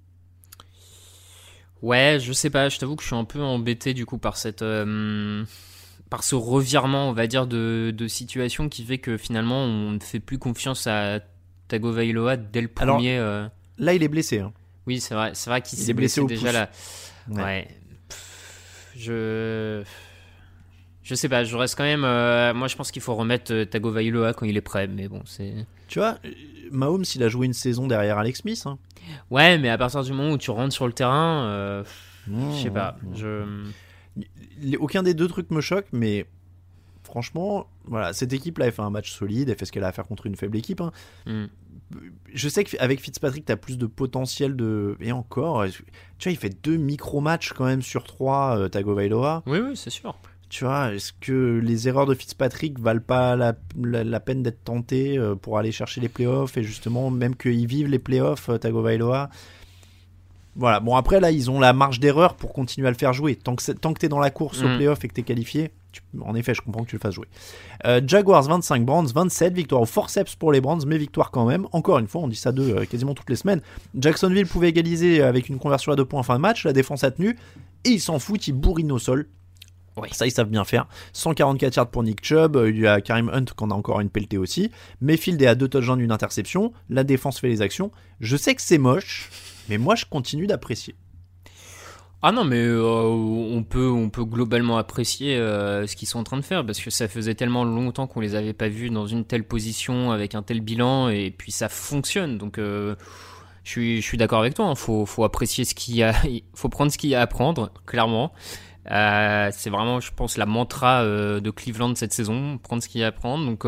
Ouais, je sais pas, je t'avoue que je suis un peu embêté du coup par par ce revirement, on va dire, de situation qui fait que finalement on ne fait plus confiance à Tagovailoa dès le premier. Là, il est blessé. Hein. Oui, c'est vrai qu'il s'est blessé déjà là. Ouais. Je sais pas, je reste quand même. Moi, je pense qu'il faut remettre Tagovailoa quand il est prêt, mais bon, c'est. Tu vois, Mahomes, il a joué une saison derrière Alex Smith. Hein. Ouais, mais à partir du moment où tu rentres sur le terrain, je sais pas. Aucun des deux trucs me choque, mais franchement, voilà, cette équipe-là, elle fait un match solide, elle fait ce qu'elle a à faire contre une faible équipe. Hein. Je sais qu'avec Fitzpatrick, t'as plus de potentiel de. Et encore, tu vois, il fait 2 micro-matchs quand même sur 3, Tagovailoa. Oui, c'est sûr. Tu vois, est-ce que les erreurs de Fitzpatrick valent pas la peine d'être tentées pour aller chercher les playoffs et justement, même qu'ils vivent les playoffs, Tagovailoa. Voilà, bon après là, ils ont la marge d'erreur pour continuer à le faire jouer. Tant que t'es dans la course aux playoffs et que t'es qualifié, en effet, je comprends que tu le fasses jouer. Jaguars 25, Browns 27, victoire au forceps pour les Browns, mais victoire quand même. Encore une fois, on dit ça quasiment toutes les semaines. Jacksonville pouvait égaliser avec une conversion à 2 points en fin de match, la défense a tenu, et ils s'en foutent, ils bourrinent au sol. Ouais. Ça, ils savent bien faire. 144 yards pour Nick Chubb. Il y a Kareem Hunt qui en a encore une pelletée aussi. Mayfield est à 2 touchdowns d'une interception. La défense fait les actions. Je sais que c'est moche, mais moi, je continue d'apprécier. Ah non, mais on peut globalement apprécier ce qu'ils sont en train de faire parce que ça faisait tellement longtemps qu'on les avait pas vus dans une telle position avec un tel bilan et puis ça fonctionne. Donc je suis d'accord avec toi. Hein. Faut apprécier ce qu'il y a. Faut prendre ce qu'il y a à prendre, clairement. C'est vraiment, je pense, la mantra de Cleveland cette saison, prendre ce qu'il y a à prendre. Donc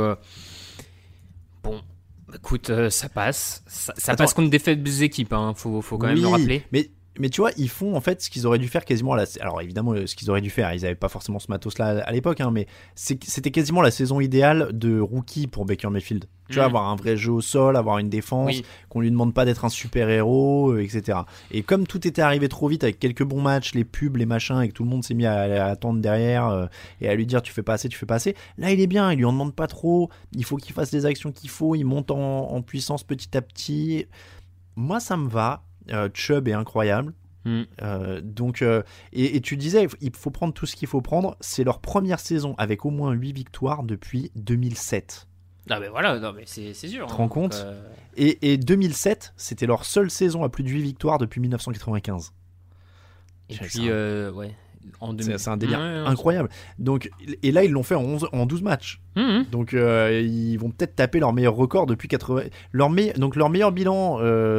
bon, écoute, ça passe. Ça passe contre des faibles équipes. Hein. Faut quand même le rappeler. Mais tu vois, ils font en fait ce qu'ils auraient dû faire quasiment alors évidemment, ce qu'ils auraient dû faire, ils n'avaient pas forcément ce matos-là à l'époque, hein, mais c'était quasiment la saison idéale de rookie pour Baker Mayfield. Tu vois, avoir un vrai jeu au sol, avoir une défense, qu'on lui demande pas d'être un super-héros, etc. Et comme tout était arrivé trop vite avec quelques bons matchs, les pubs, les machins, et que tout le monde s'est mis à attendre derrière et à lui dire tu fais pas assez, là il est bien, il lui en demande pas trop, il faut qu'il fasse les actions qu'il faut, il monte en puissance petit à petit. Moi ça me va. Chubb est incroyable. Donc et tu disais il faut prendre tout ce qu'il faut prendre. C'est leur première saison avec au moins 8 victoires depuis 2007. Ah ben voilà, non mais c'est sûr. Tu te rends compte et 2007 c'était leur seule saison à plus de 8 victoires depuis 1995. Et puis ouais, c'est un délire incroyable. Donc, et là ils l'ont fait en 12 matchs. Donc ils vont peut-être taper leur meilleur record depuis 80. Donc leur meilleur bilan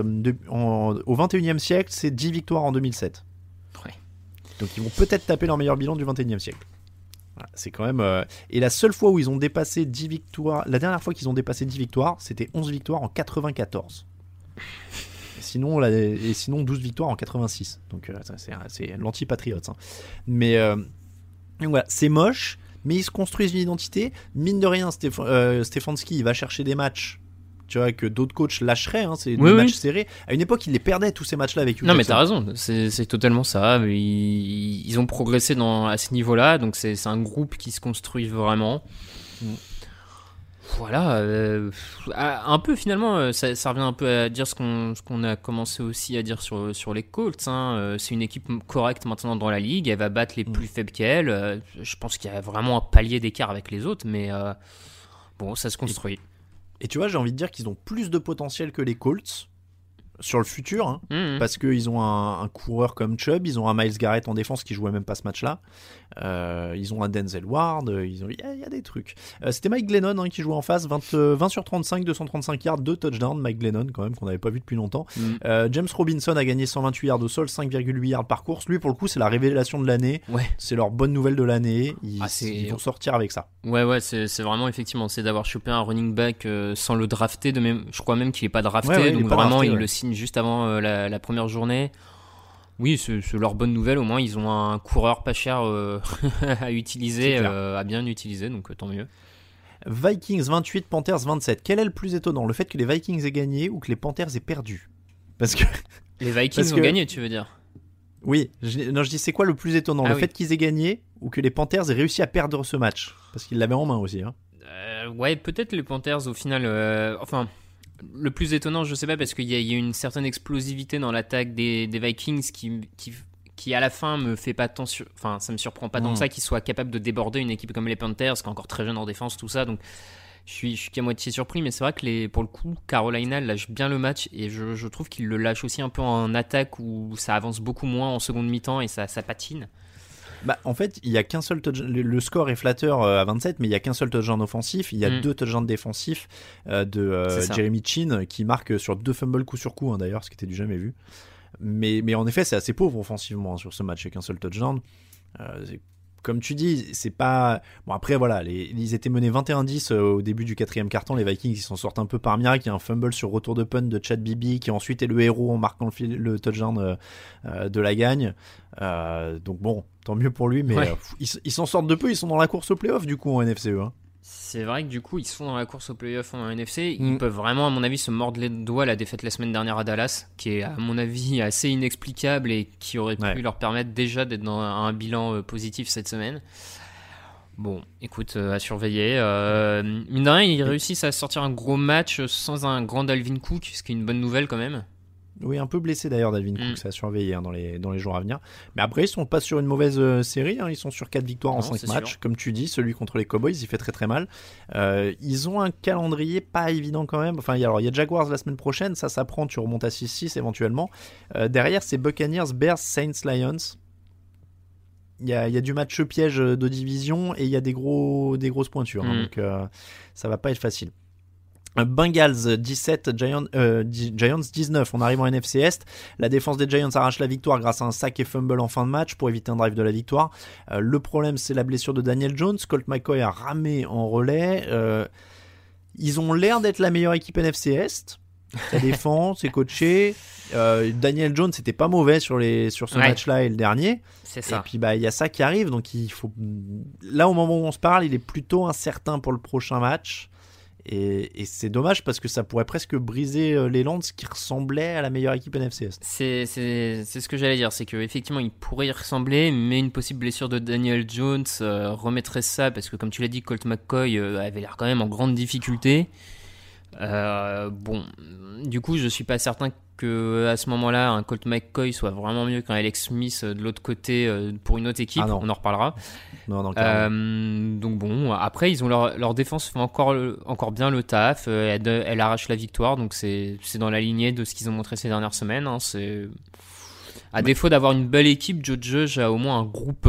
au 21e siècle, c'est 10 victoires en 2007. Ouais. Donc ils vont peut-être taper leur meilleur bilan du 21e siècle. Voilà, c'est quand même et la seule fois où ils ont dépassé 10 victoires, la dernière fois qu'ils ont dépassé 10 victoires, c'était 11 victoires en 94. Sinon 12 victoires en 86. Donc c'est l'anti-Patriots. Hein. Mais donc voilà, c'est moche, mais ils se construisent une identité. Mine de rien, Stefanski, il va chercher des matchs. Tu vois, que d'autres coachs lâcheraient, hein, c'est des matchs serrés. À une époque, ils les perdaient tous ces matchs-là avec Hugh Non, Jackson. mais t'as raison, c'est totalement ça. Ils ont progressé à ce niveau-là, donc c'est un groupe qui se construit vraiment. Voilà, un peu finalement, ça revient un peu à dire ce qu'on a commencé aussi à dire sur les Colts. Hein. C'est une équipe correcte maintenant dans la ligue, elle va battre les plus faibles qu'elle. Je pense qu'il y a vraiment un palier d'écart avec les autres, mais bon, ça se construit. Et tu vois, j'ai envie de dire qu'ils ont plus de potentiel que les Colts sur le futur, hein, parce qu'ils ont un coureur comme Chubb, ils ont un Myles Garrett en défense qui jouait même pas ce match-là, ils ont un Denzel Ward, il y a des trucs. C'était Mike Glennon qui jouait en face, 20 sur 35, 235 yards, 2 touchdowns, Mike Glennon quand même, qu'on n'avait pas vu depuis longtemps. James Robinson a gagné 128 yards au sol, 5,8 yards par course. Lui pour le coup c'est la révélation de l'année, c'est leur bonne nouvelle de l'année, ils vont sortir avec ça. Ouais, c'est vraiment effectivement, c'est d'avoir chopé un running back sans le drafter, je crois même qu'il n'est pas drafté, donc vraiment il le signe juste avant la première journée. Oui, c'est leur bonne nouvelle, au moins ils ont un coureur pas cher à utiliser, à bien utiliser, donc tant mieux. Vikings 28, Panthers 27. Quel est le plus étonnant, le fait que les Vikings aient gagné ou que les Panthers aient perdu? Parce que les Vikings ont gagné, tu veux dire? Oui, je dis c'est quoi le plus étonnant, le fait qu'ils aient gagné ou que les Panthers aient réussi à perdre ce match? Parce qu'ils l'avaient en main aussi. Hein. Ouais, peut-être les Panthers au final. Le plus étonnant, je sais pas, parce qu'il y a une certaine explosivité dans l'attaque des Vikings qui à la fin me fait pas tant ça me surprend pas tant que ça qu'ils soient capables de déborder une équipe comme les Panthers, qui est encore très jeune en défense, tout ça. Donc je suis qu'à moitié surpris, mais c'est vrai que pour le coup, Carolina lâche bien le match et je trouve qu'ils le lâchent aussi un peu en attaque où ça avance beaucoup moins en seconde mi-temps et ça patine. Bah, en fait, il y a qu'un seul touchdown. Le score est flatteur à 27, mais il y a qu'un seul touchdown offensif. Il y a 2 touchdowns défensifs de Jeremy Chin qui marque sur 2 fumbles coup sur coup, hein, d'ailleurs, ce qui était du jamais vu. Mais en effet, c'est assez pauvre offensivement, hein, sur ce match avec un seul touchdown. Comme tu dis, c'est pas... Bon, après, voilà, ils étaient menés 21-10 au début du 4e quart-temps. Les Vikings, ils s'en sortent un peu par miracle. Il y a un fumble sur retour de punt de Chad Beebe qui ensuite est le héros en marquant le touchdown de la gagne. Donc bon, tant mieux pour lui, mais ils s'en sortent de peu. Ils sont dans la course au play-off, du coup, en NFC. Hein. C'est vrai que du coup, ils sont dans la course au play-off en NFC. Ils peuvent vraiment, à mon avis, se mordre les doigts la défaite la semaine dernière à Dallas, qui est, à mon avis, assez inexplicable et qui aurait pu leur permettre déjà d'être dans un bilan positif cette semaine. Bon, écoute, à surveiller. Mine de rien, ils réussissent à sortir un gros match sans un grand Dalvin Cook, ce qui est une bonne nouvelle quand même. Oui, un peu blessé d'ailleurs Dalvin Cook, ça a surveillé, hein, dans les jours à venir. Mais après, ils sont pas sur une mauvaise série, hein, ils sont sur 4 victoires en 5 matchs. Sûr. Comme tu dis, celui contre les Cowboys, il fait très très mal. Ils ont un calendrier pas évident quand même. Enfin, il y a Jaguars la semaine prochaine, ça s'apprend, tu remontes à 6-6 éventuellement. Derrière, c'est Buccaneers, Bears, Saints, Lions. Il y a du match piège de division et il y a des grosses pointures. Hein, donc ça va pas être facile. Bengals 17, Giants 19. On arrive en NFC Est. La défense des Giants arrache la victoire grâce à un sack et fumble en fin de match pour éviter un drive de la victoire. Le problème, c'est la blessure de Daniel Jones. Colt McCoy a ramé en relais. Ils ont l'air d'être la meilleure équipe NFC Est. Ça défend, c'est coaché. Daniel Jones, c'était pas mauvais sur ce match-là et le dernier. C'est ça. Et puis il y a ça qui arrive, donc il faut. Là, au moment où on se parle, il est plutôt incertain pour le prochain match. Et c'est dommage parce que ça pourrait presque briser l'élan de ce qui ressemblait à la meilleure équipe NFC Est. C'est ce que j'allais dire, c'est qu'effectivement il pourrait y ressembler, mais une possible blessure de Daniel Jones remettrait ça, parce que comme tu l'as dit, Colt McCoy avait l'air quand même en grande difficulté. Bon, du coup je suis pas certain que à ce moment-là un Colt McCoy soit vraiment mieux qu'un Alex Smith de l'autre côté pour une autre équipe. On en reparlera. Non, donc bon, après ils ont leur défense fait encore bien le taf. Elle arrache la victoire, donc c'est dans la lignée de ce qu'ils ont montré ces dernières semaines. Hein. À défaut d'avoir une belle équipe, Joe Judge a au moins un groupe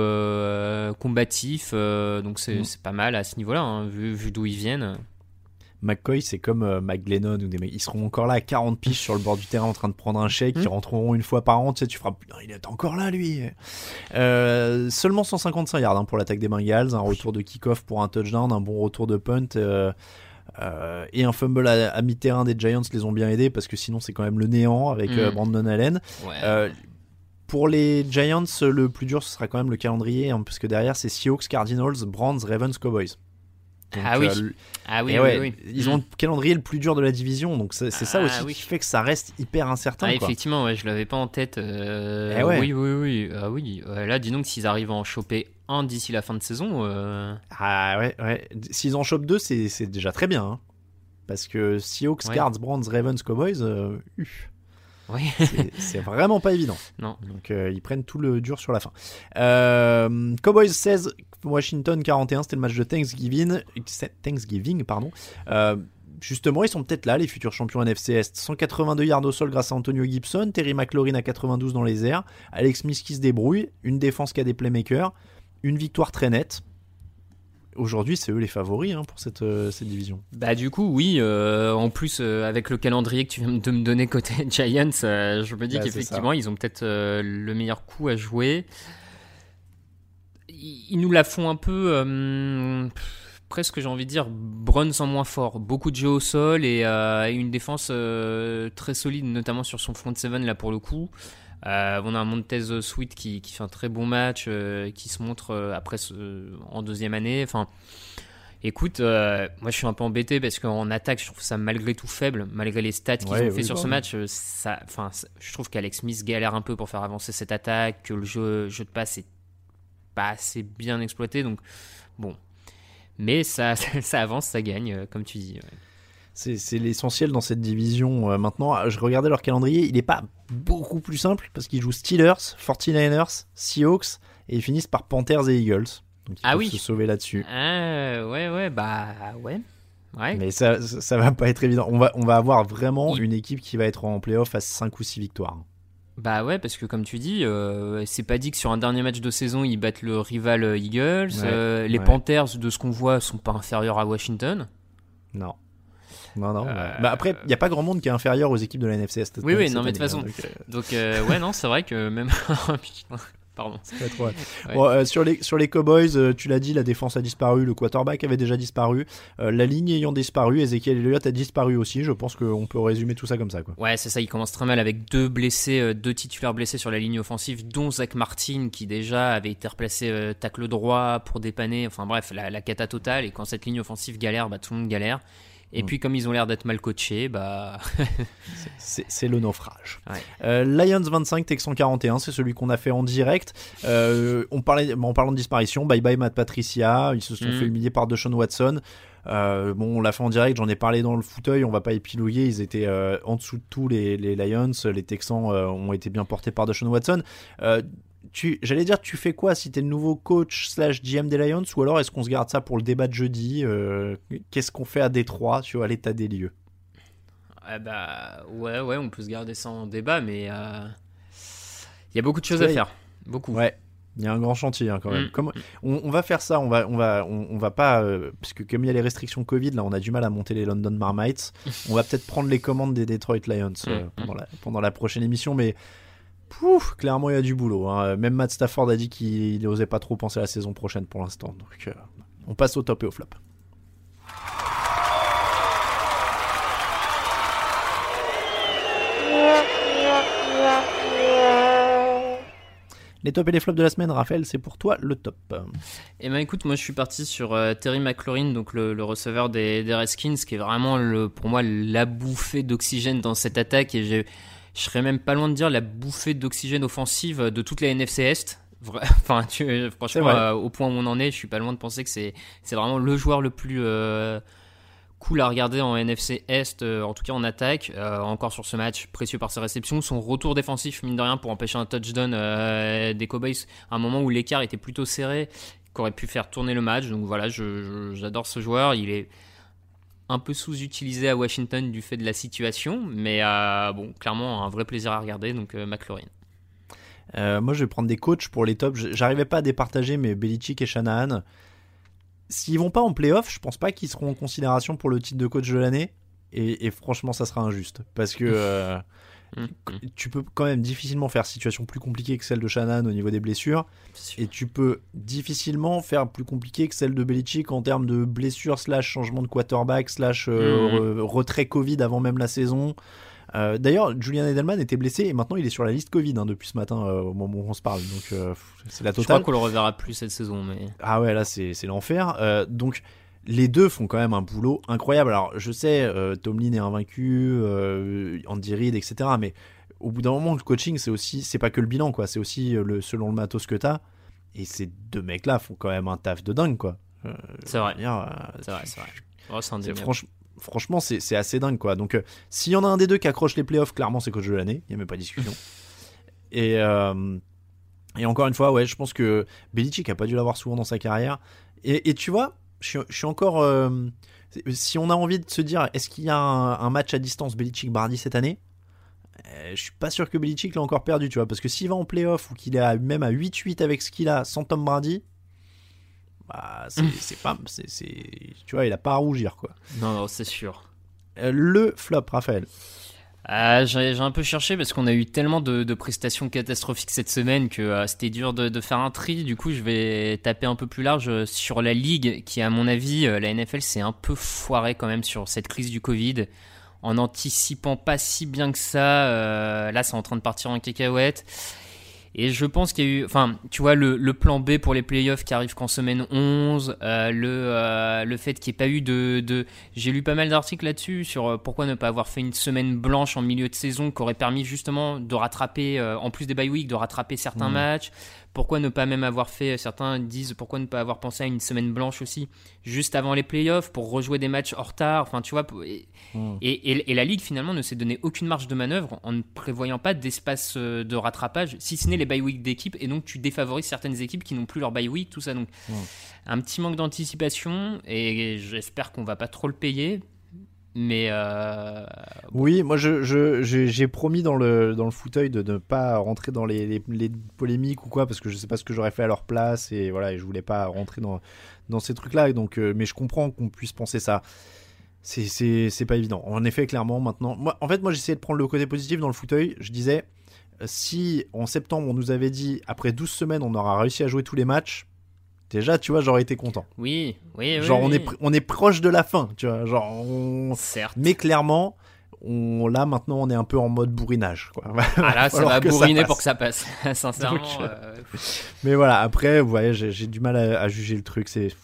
combatif, donc c'est pas mal à ce niveau-là, hein, vu d'où ils viennent. McCoy, c'est comme McGlennon ou des mecs. Ils seront encore là à 40 piges sur le bord du terrain en train de prendre un chèque. Ils rentreront une fois par an. Tu sais, tu feras. Non, il est encore là, lui. Seulement 155 yards, hein, pour l'attaque des Bengals. Un retour de kick-off pour un touchdown. Un bon retour de punt. Et un fumble à mi-terrain des Giants les ont bien aidés parce que sinon, c'est quand même le néant avec Brandon Allen. Ouais. Pour les Giants, le plus dur, ce sera quand même le calendrier, hein, parce que derrière, c'est Seahawks, Cardinals, Browns, Ravens, Cowboys. Donc, oui. Ils ont le calendrier le plus dur de la division, donc c'est ça aussi qui fait que ça reste hyper incertain. Quoi. Effectivement, je l'avais pas en tête. Oui. Là, dis donc, s'ils arrivent à en choper un d'ici la fin de saison. S'ils en chopent 2, c'est déjà très bien. Hein. Parce que Seahawks, Cards, Browns, Ravens, Cowboys, c'est vraiment pas évident. Non. Donc ils prennent tout le dur sur la fin. Cowboys 16, Washington 41, c'était le match de Thanksgiving, pardon. Justement, ils sont peut-être là, les futurs champions NFC Est. 182 yards au sol grâce à Antonio Gibson, Terry McLaurin à 92 dans les airs, Alex Smith qui se débrouille, une défense qui a des playmakers, une victoire très nette. Aujourd'hui, c'est eux les favoris, hein, pour cette division. Bah du coup, oui. En plus, avec le calendrier que tu viens de me donner côté Giants, je me dis qu'effectivement, ils ont peut-être le meilleur coup à jouer. Ils nous la font un peu, presque, j'ai envie de dire, Browns en moins fort. Beaucoup de jeux au sol et une défense très solide, notamment sur son front seven là pour le coup. On a un Montez Sweat qui fait un très bon match, qui se montre après en deuxième année. Enfin, écoute, moi je suis un peu embêté parce qu'en attaque, je trouve ça malgré tout faible, malgré les stats qu'ils ont fait sur ce match. Je trouve qu'Alex Smith galère un peu pour faire avancer cette attaque, que le jeu de passe est pas assez bien exploité. Donc bon, mais ça avance, ça gagne, comme tu dis. Ouais. C'est l'essentiel dans cette division. Maintenant, je regardais leur calendrier, il n'est pas beaucoup plus simple parce qu'ils jouent Steelers, 49ers, Seahawks et ils finissent par Panthers et Eagles. Donc ils peuvent se sauver là-dessus. Ouais. Mais ça va pas être évident. On va avoir vraiment une équipe qui va être en playoff à 5 ou 6 victoires. Bah ouais, parce que comme tu dis, c'est pas dit que sur un dernier match de saison, ils battent le rival Eagles. Les Panthers, de ce qu'on voit, sont pas inférieurs à Washington. Non. Après, il n'y a pas grand monde qui est inférieur aux équipes de la NFC Est. Oui, non, mais de toute façon. Donc, non, c'est vrai que même. Pardon. C'est pas trop. Ouais. Bon, sur les Cowboys, tu l'as dit, la défense a disparu, le quarterback avait déjà disparu, la ligne ayant disparu, Ezekiel Elliott a disparu aussi. Je pense qu'on peut résumer tout ça comme ça, quoi. Ouais, c'est ça. Il commence très mal avec deux titulaires blessés sur la ligne offensive, dont Zach Martin qui déjà avait été replacé tacle droit pour dépanner. Enfin bref, la cata totale. Et quand cette ligne offensive galère, tout le monde galère. Et puis comme ils ont l'air d'être mal coachés, c'est le naufrage. Ouais. Lions 25, Texans 41, c'est celui qu'on a fait en direct. En parlant de disparition, bye bye Matt Patricia, ils se sont fait humilier par Deshaun Watson. On l'a fait en direct, j'en ai parlé dans le fauteuil, on va pas épiloguer, ils étaient en dessous de tout les Lions, les Texans ont été bien portés par Deshaun Watson. J'allais dire, tu fais quoi si t'es le nouveau coach / GM des Lions, ou alors est-ce qu'on se garde ça pour le débat de jeudi? Qu'est-ce qu'on fait à Détroit sur l'état des lieux? Ouais, on peut se garder ça en débat, mais il y a beaucoup de choses à faire. Beaucoup. Ouais. Il y a un grand chantier quand même. On va faire ça, on va pas parce que comme il y a les restrictions Covid, là on a du mal à monter les London Marmites. On va peut-être prendre les commandes des Detroit Lions pendant la prochaine émission, mais clairement il y a du boulot. Même Matt Stafford a dit qu'il n'osait pas trop penser à la saison prochaine pour l'instant. Donc on passe au top et au flop. Les tops et les flops de la semaine, Raphaël, c'est pour toi le top. Eh ben écoute, moi je suis parti sur Terry McLaurin, donc le receveur des Redskins, qui est vraiment pour moi la bouffée d'oxygène dans cette attaque, et je serais même pas loin de dire la bouffée d'oxygène offensive de toute la NFC Est. Enfin, franchement, au point où on en est, je suis pas loin de penser que c'est vraiment le joueur le plus cool à regarder en NFC Est, en tout cas en attaque. Encore sur ce match, précieux par ses réceptions, son retour défensif, mine de rien, pour empêcher un touchdown des Cowboys à un moment où l'écart était plutôt serré, qui aurait pu faire tourner le match. Donc voilà, j'adore ce joueur. Il est un peu sous-utilisé à Washington du fait de la situation, mais clairement un vrai plaisir à regarder, donc McLaurin. Moi je vais prendre des coachs pour les tops. J'arrivais pas à départager, mais Belichick et Shanahan, s'ils vont pas en playoff, je pense pas qu'ils seront en considération pour le titre de coach de l'année, et franchement ça sera injuste, parce que tu peux quand même difficilement faire situation plus compliquée que celle de Shanahan au niveau des blessures, et tu peux difficilement faire plus compliqué que celle de Belichick en termes de blessures / changement de quarterback / retrait Covid avant même la saison. D'ailleurs, Julian Edelman était blessé et maintenant il est sur la liste Covid depuis ce matin au moment où on se parle. Donc c'est la totale. Je crois qu'on le reverra plus cette saison, mais ah ouais, là c'est l'enfer. Donc les deux font quand même un boulot incroyable. Alors je sais, Tomlin est invaincu, Andy Reid, etc. Mais au bout d'un moment, le coaching c'est pas que le bilan, quoi. C'est aussi selon le matos que t'as. Et ces deux mecs-là font quand même un taf de dingue, quoi. C'est vrai. C'est vrai. Oh, c'est indéniable. Franchement, c'est assez dingue, quoi. Donc, s'il y en a un des deux qui accroche les playoffs, clairement, c'est coach de l'année. Il n'y a même pas de discussion. Et encore une fois, ouais, je pense que Belichick n'a pas dû l'avoir souvent dans sa carrière. Et tu vois, je suis encore... si on a envie de se dire, est-ce qu'il y a un match à distance Belichick-Brady cette année ? Je suis pas sûr que Belichick l'a encore perdu, tu vois. Parce que s'il va en playoff ou qu'il est même à 8-8 avec ce qu'il a sans Tom Brady... c'est pas, tu vois, il a pas à rougir, quoi. Non, c'est sûr. Le flop, Raphaël. J'ai un peu cherché parce qu'on a eu tellement de prestations catastrophiques cette semaine que c'était dur de faire un tri. Du coup, je vais taper un peu plus large sur la ligue qui, à mon avis, la NFL s'est un peu foirée quand même sur cette crise du Covid, en anticipant pas si bien que ça. Là, c'est en train de partir en cacahuète. Et je pense qu'il y a eu, enfin, tu vois, le plan B pour les playoffs qui arrive qu'en semaine 11, le fait qu'il n'y ait pas eu j'ai lu pas mal d'articles là-dessus sur pourquoi ne pas avoir fait une semaine blanche en milieu de saison qui aurait permis justement de rattraper, en plus des bye week, de rattraper certains matchs. Pourquoi ne pas même avoir fait, certains disent pourquoi ne pas avoir pensé à une semaine blanche aussi juste avant les playoffs pour rejouer des matchs en retard, enfin tu vois, et la Ligue finalement ne s'est donné aucune marge de manœuvre en ne prévoyant pas d'espace de rattrapage, si ce n'est les bye week d'équipes, et donc tu défavorises certaines équipes qui n'ont plus leur bye week, tout ça, donc un petit manque d'anticipation, et j'espère qu'on va pas trop le payer. Mais oui, moi j'ai promis dans le fauteuil de ne pas rentrer dans les polémiques ou quoi, parce que je sais pas ce que j'aurais fait à leur place et voilà, et je voulais pas rentrer dans ces trucs-là. Donc, mais je comprends qu'on puisse penser ça. C'est pas évident. En effet, clairement, maintenant, moi j'essayais de prendre le côté positif dans le fauteuil. Je disais, si en septembre on nous avait dit après 12 semaines on aura réussi à jouer tous les matchs. Déjà, tu vois, j'aurais été content. Oui. Genre, on est proche de la fin, tu vois. Genre, certes. Mais clairement, là, maintenant, on est un peu en mode bourrinage, quoi. Ah là, ça va bourriner pour que ça passe, sincèrement. Donc, mais voilà, après, vous voyez, j'ai du mal à juger le truc. C'est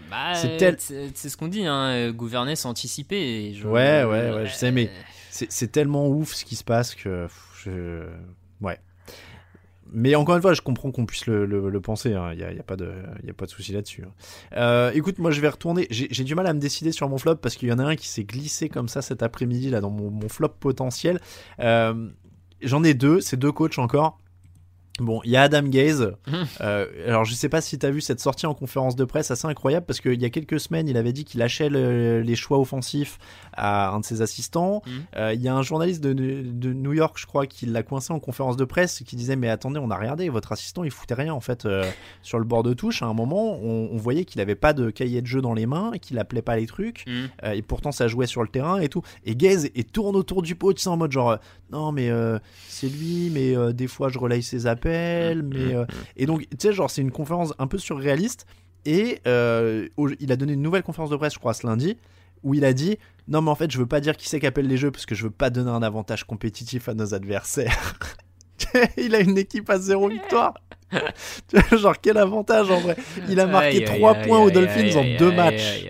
ce qu'on dit, hein, gouverner, c'est anticiper. Ouais, je sais, mais c'est tellement ouf ce qui se passe que... Ouais. Mais encore une fois, je comprends qu'on puisse le penser, hein. Il y a pas de souci là-dessus. Écoute, moi je vais retourner. J'ai du mal à me décider sur mon flop parce qu'il y en a un qui s'est glissé comme ça cet après-midi là dans mon flop potentiel. J'en ai deux, c'est deux coachs encore. Bon, il y a Adam Gaze. Alors, je sais pas si t'as vu cette sortie en conférence de presse assez incroyable parce qu'il y a quelques semaines, il avait dit qu'il lâchait les choix offensifs à un de ses assistants. Il y a un journaliste de New York, je crois, qui l'a coincé en conférence de presse, qui disait mais attendez, on a regardé, votre assistant il foutait rien en fait sur le bord de touche. À un moment, on voyait qu'il avait pas de cahier de jeu dans les mains, qu'il appelait pas les trucs, et pourtant ça jouait sur le terrain et tout. Et Gaze tourne autour du pot, tu sais, en mode genre non mais c'est lui, mais des fois je relaye ses appels. Et donc tu sais, genre c'est une conférence un peu surréaliste et il a donné une nouvelle conférence de presse, je crois, ce lundi, où il a dit non mais en fait je veux pas dire qui c'est qui appelle les jeux parce que je veux pas donner un avantage compétitif à nos adversaires. Il a une équipe à 0 victoire. Genre quel avantage en vrai. Il a marqué 3 points aux Dolphins en 2 matchs.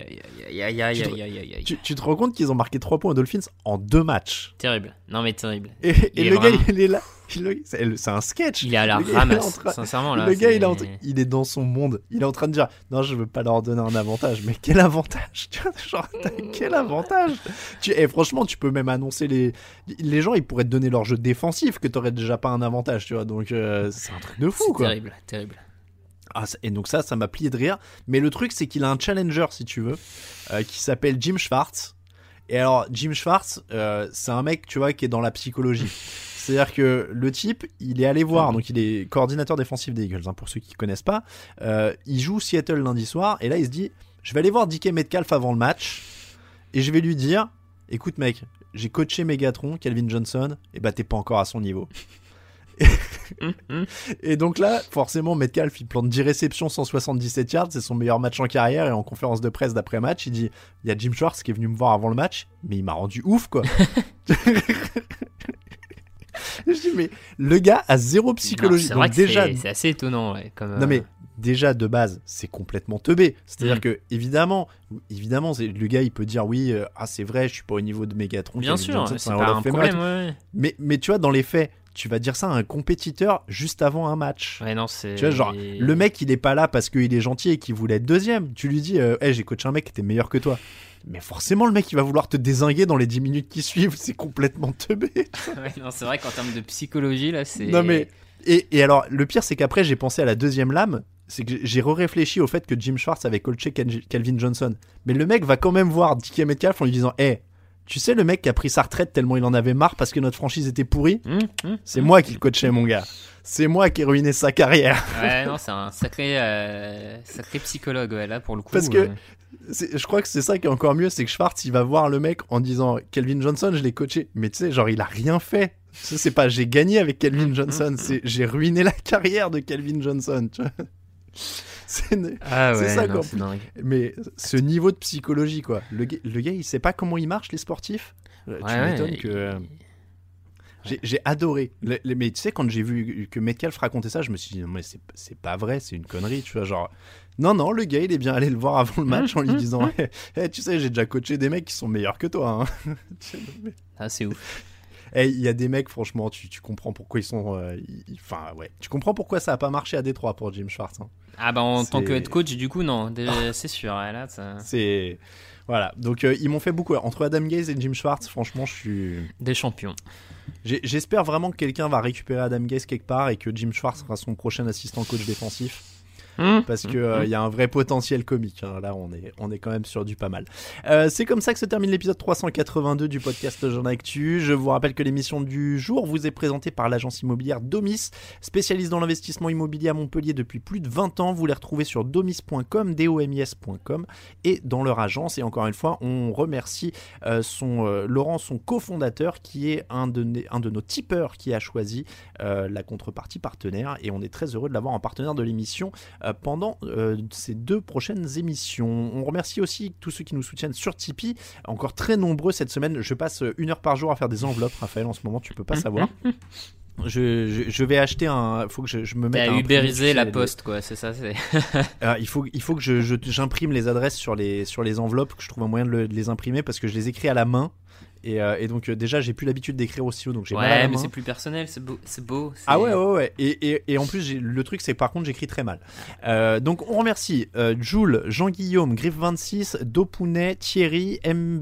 Tu te rends compte qu'ils ont marqué 3 points aux Dolphins en 2 matchs. Terrible. Non mais terrible. Et le gars il est là. C'est un sketch. Il est à la ramasse, sincèrement là. Le gars il est dans son monde. Il est en train de dire non, je veux pas leur donner un avantage. Mais quel avantage, tu vois, genre quel avantage. Franchement, tu peux même annoncer les gens, ils pourraient te donner leur jeu défensif que t'aurais déjà pas un avantage, tu vois. Donc c'est un truc de fou, quoi. Terrible. Ah, et donc ça m'a plié de rire. Mais le truc, c'est qu'il a un challenger, si tu veux, qui s'appelle Jim Schwartz. Et alors, Jim Schwartz, c'est un mec, tu vois, qui est dans la psychologie. C'est-à-dire que le type, il est allé voir, donc il est coordinateur défensif des Eagles, hein, pour ceux qui ne connaissent pas. Il joue Seattle lundi soir, et là, il se dit, je vais aller voir DK Metcalf avant le match, et je vais lui dire, écoute mec, j'ai coaché Megatron, Calvin Johnson, et bah t'es pas encore à son niveau. Et donc là, forcément, Metcalf, il plante 10 réceptions, 177 yards, c'est son meilleur match en carrière, et en conférence de presse d'après-match, il dit, il y a Jim Schwartz qui est venu me voir avant le match, mais il m'a rendu ouf, quoi. Je dis, mais le gars a zéro psychologie. Non, c'est vrai que c'est assez étonnant, ouais, Non mais déjà de base c'est complètement teubé, c'est-à-dire que évidemment le gars il peut dire oui, c'est vrai, je suis pas au niveau de Megatron, bien sûr, c'est pas un problème, ouais. mais tu vois, dans les faits, tu vas dire ça à un compétiteur juste avant un match. Ouais, non, c'est... Tu vois, genre, le mec, il est pas là parce qu'il est gentil et qu'il voulait être deuxième. Tu lui dis, j'ai coaché un mec qui était meilleur que toi. Mais forcément, le mec, il va vouloir te dézinguer dans les 10 minutes qui suivent. C'est complètement teubé. Ouais, non, c'est vrai qu'en termes de psychologie, là, c'est... Non, mais... Et alors, le pire, c'est qu'après, j'ai pensé à la deuxième lame. C'est que j'ai réfléchi au fait que Jim Schwartz avait coaché Calvin Johnson. Mais le mec va quand même voir DK Metcalf en lui disant, tu sais, le mec qui a pris sa retraite tellement il en avait marre parce que notre franchise était pourrie, c'est moi qui le coachais, mon gars. C'est moi qui ai ruiné sa carrière. Ouais, non, c'est un sacré psychologue, ouais, là, pour le coup. Parce que je crois que c'est ça qui est encore mieux, c'est que Schwartz, il va voir le mec en disant, Calvin Johnson, je l'ai coaché. Mais tu sais, genre, il a rien fait. C'est pas j'ai gagné avec Calvin Johnson, c'est j'ai ruiné la carrière de Calvin Johnson, tu vois. C'est ça, quoi. Mais ce niveau de psychologie, quoi. Le gars, il sait pas comment il marche, les sportifs. Tu m'étonnes que... J'ai adoré. Mais tu sais, quand j'ai vu que Metcalf racontait ça, je me suis dit, non, mais c'est pas vrai, c'est une connerie, tu vois, genre... Non, le gars, il est bien allé le voir avant le match en lui disant, tu sais, j'ai déjà coaché des mecs qui sont meilleurs que toi, hein. Ah, c'est ouf. Il y a des mecs, franchement, tu comprends pourquoi ils sont... tu comprends pourquoi ça a pas marché à Détroit pour Jim Schwartz, hein. Ah bah en tant que head coach, du coup, non, c'est sûr. Là, ça... C'est... Voilà, donc ils m'ont fait beaucoup. Entre Adam Gaze et Jim Schwartz, franchement, je suis... Des champions. J'espère vraiment que quelqu'un va récupérer Adam Gaze quelque part et que Jim Schwartz sera son prochain assistant coach défensif. parce que y a un vrai potentiel comique. Hein. Là, on est quand même sur du pas mal. C'est comme ça que se termine l'épisode 382 du podcast Jean Actu. Je vous rappelle que l'émission du jour vous est présentée par l'agence immobilière Domis, spécialiste dans l'investissement immobilier à Montpellier depuis plus de 20 ans. Vous les retrouvez sur domis.com, domis.com et dans leur agence. Et encore une fois, on remercie Laurent, son cofondateur, qui est un de nos tipeurs qui a choisi la contrepartie partenaire. Et on est très heureux de l'avoir en partenaire de l'émission pendant ces 2 prochaines émissions. On remercie aussi tous ceux qui nous soutiennent sur Tipeee, encore très nombreux cette semaine. Je passe 1 heure par jour à faire des enveloppes, Raphaël, en ce moment, tu peux pas savoir. Je vais acheter faut que je me mette à ubériser la poste, quoi, c'est ça. Il faut que j'imprime les adresses sur les enveloppes, que je trouve un moyen de les imprimer, parce que je les écris à la main. Et donc déjà j'ai plus l'habitude d'écrire au stylo, donc j'ai mal à la main. Mais c'est plus personnel, c'est beau. Ah ouais. Et en plus le truc c'est que par contre j'écris très mal. Donc on remercie Jules, Jean-Guillaume, Griff26, Dopounet, Thierry,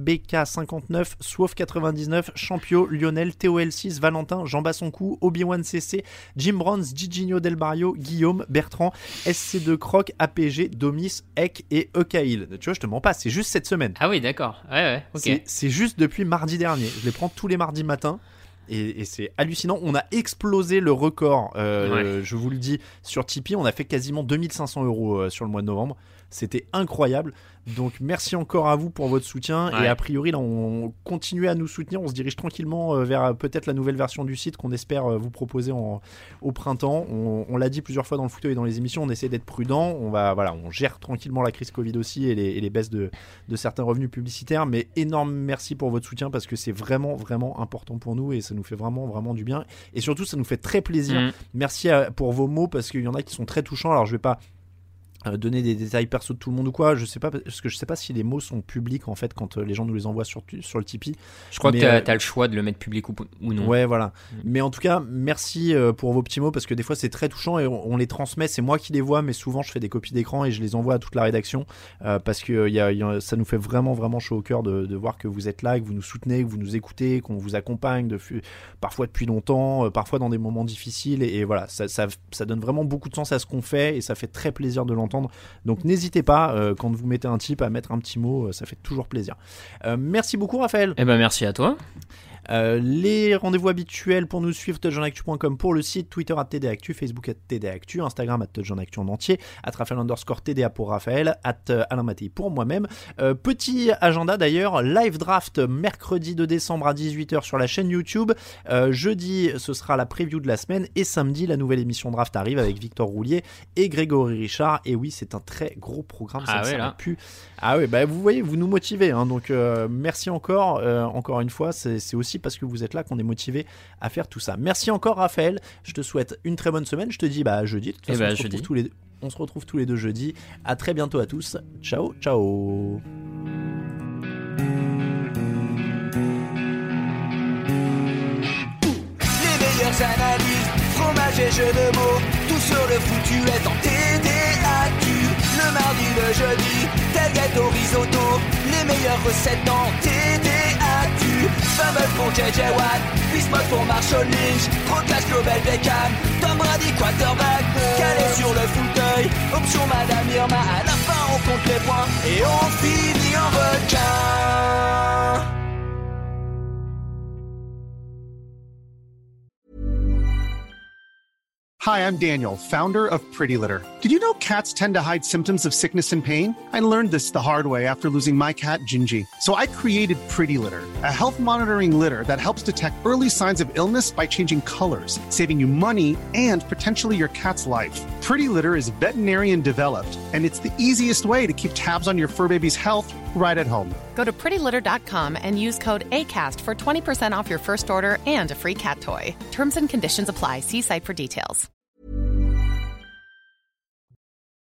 MBK59, Swauf99, Champio, Lionel, TOL6, Valentin, Jean Bassonkou, Obi-Wan CC, Jim Bronze, Giginho Del Barrio, Guillaume, Bertrand, SC2 Croc, APG, Domis, Ek et Ekail. Tu vois, je te mens pas, c'est juste cette semaine. Ah oui, d'accord. Ouais, ok. C'est juste depuis mardi dernier. Je les prends tous les mardis matin et c'est hallucinant. On a explosé le record, je vous le dis, sur Tipeee. On a fait quasiment 2500 € sur le mois de novembre. C'était incroyable. Donc merci encore à vous pour votre soutien. Et a priori là on continue à nous soutenir. On se dirige tranquillement vers peut-être la nouvelle version du site qu'on espère vous proposer au printemps. On l'a dit plusieurs fois dans le fauteuil et dans les émissions, on essaie d'être prudent. On gère tranquillement la crise Covid aussi et les baisses de certains revenus publicitaires. Mais énorme merci pour votre soutien, parce que c'est vraiment vraiment important pour nous et ça nous fait vraiment vraiment du bien. Et surtout ça nous fait très plaisir. Merci pour vos mots, parce qu'il y en a qui sont très touchants. Alors je vais pas donner des détails perso de tout le monde ou quoi, je sais pas, parce que je sais pas si les mots sont publics en fait quand les gens nous les envoient sur le Tipeee. Je crois que t'as le choix de le mettre public ou non. Ouais, voilà. Mais en tout cas, merci pour vos petits mots, parce que des fois c'est très touchant et on les transmet. C'est moi qui les vois, mais souvent je fais des copies d'écran et je les envoie à toute la rédaction, parce que ça nous fait vraiment vraiment chaud au cœur de voir que vous êtes là, que vous nous soutenez, que vous nous écoutez, qu'on vous accompagne parfois depuis longtemps, parfois dans des moments difficiles, et voilà, ça donne vraiment beaucoup de sens à ce qu'on fait et ça fait très plaisir de l'entendre. Donc n'hésitez pas, quand vous mettez un tip, à mettre un petit mot, ça fait toujours plaisir. Merci beaucoup Raphaël. Merci à toi. Les rendez-vous habituels pour nous suivre, touchonactu.com pour le site, Twitter @tdactu, Facebook @tdactu, Instagram @touchonactu en entier, @Raphaël_TDA pour Raphaël, @Alain Mattei pour moi-même. Petit agenda d'ailleurs, live draft mercredi 2 décembre à 18h sur la chaîne YouTube. Jeudi ce sera la preview de la semaine, et samedi la nouvelle émission draft arrive avec Victor Roulier et Grégory Richard. Et oui, c'est un très gros programme, ça ne s'arrête plus. Ah ouais, vous voyez, vous nous motivez, hein, donc merci encore une fois, c'est aussi parce que vous êtes là qu'on est motivé à faire tout ça. Merci encore Raphaël, je te souhaite une très bonne semaine. Je te dis jeudi, de toute façon, on se retrouve tous les deux jeudi. À très bientôt à tous, ciao ciao. Les meilleures analyses, fromage et jeux de mots, tout sur le foutu est en TDAQ. Le mardi, le jeudi, tel gâteau risotto, les meilleures recettes en TDAQ. Fumble pour JJ Watt, Bismuth pour Marshall Lynch, Proclash Global Beckham, Tom Brady quarterback, calé sur le fauteuil, option Madame Irma, à la fin on compte les points et on finit en requin. Hi, I'm Daniel, founder of Pretty Litter. Did you know cats tend to hide symptoms of sickness and pain? I learned this the hard way after losing my cat, Gingy. So I created Pretty Litter, a health monitoring litter that helps detect early signs of illness by changing colors, saving you money and potentially your cat's life. Pretty Litter is veterinarian developed, and it's the easiest way to keep tabs on your fur baby's health right at home. Go to prettylitter.com and use code ACAST for 20% off your first order and a free cat toy. Terms and conditions apply. See site for details.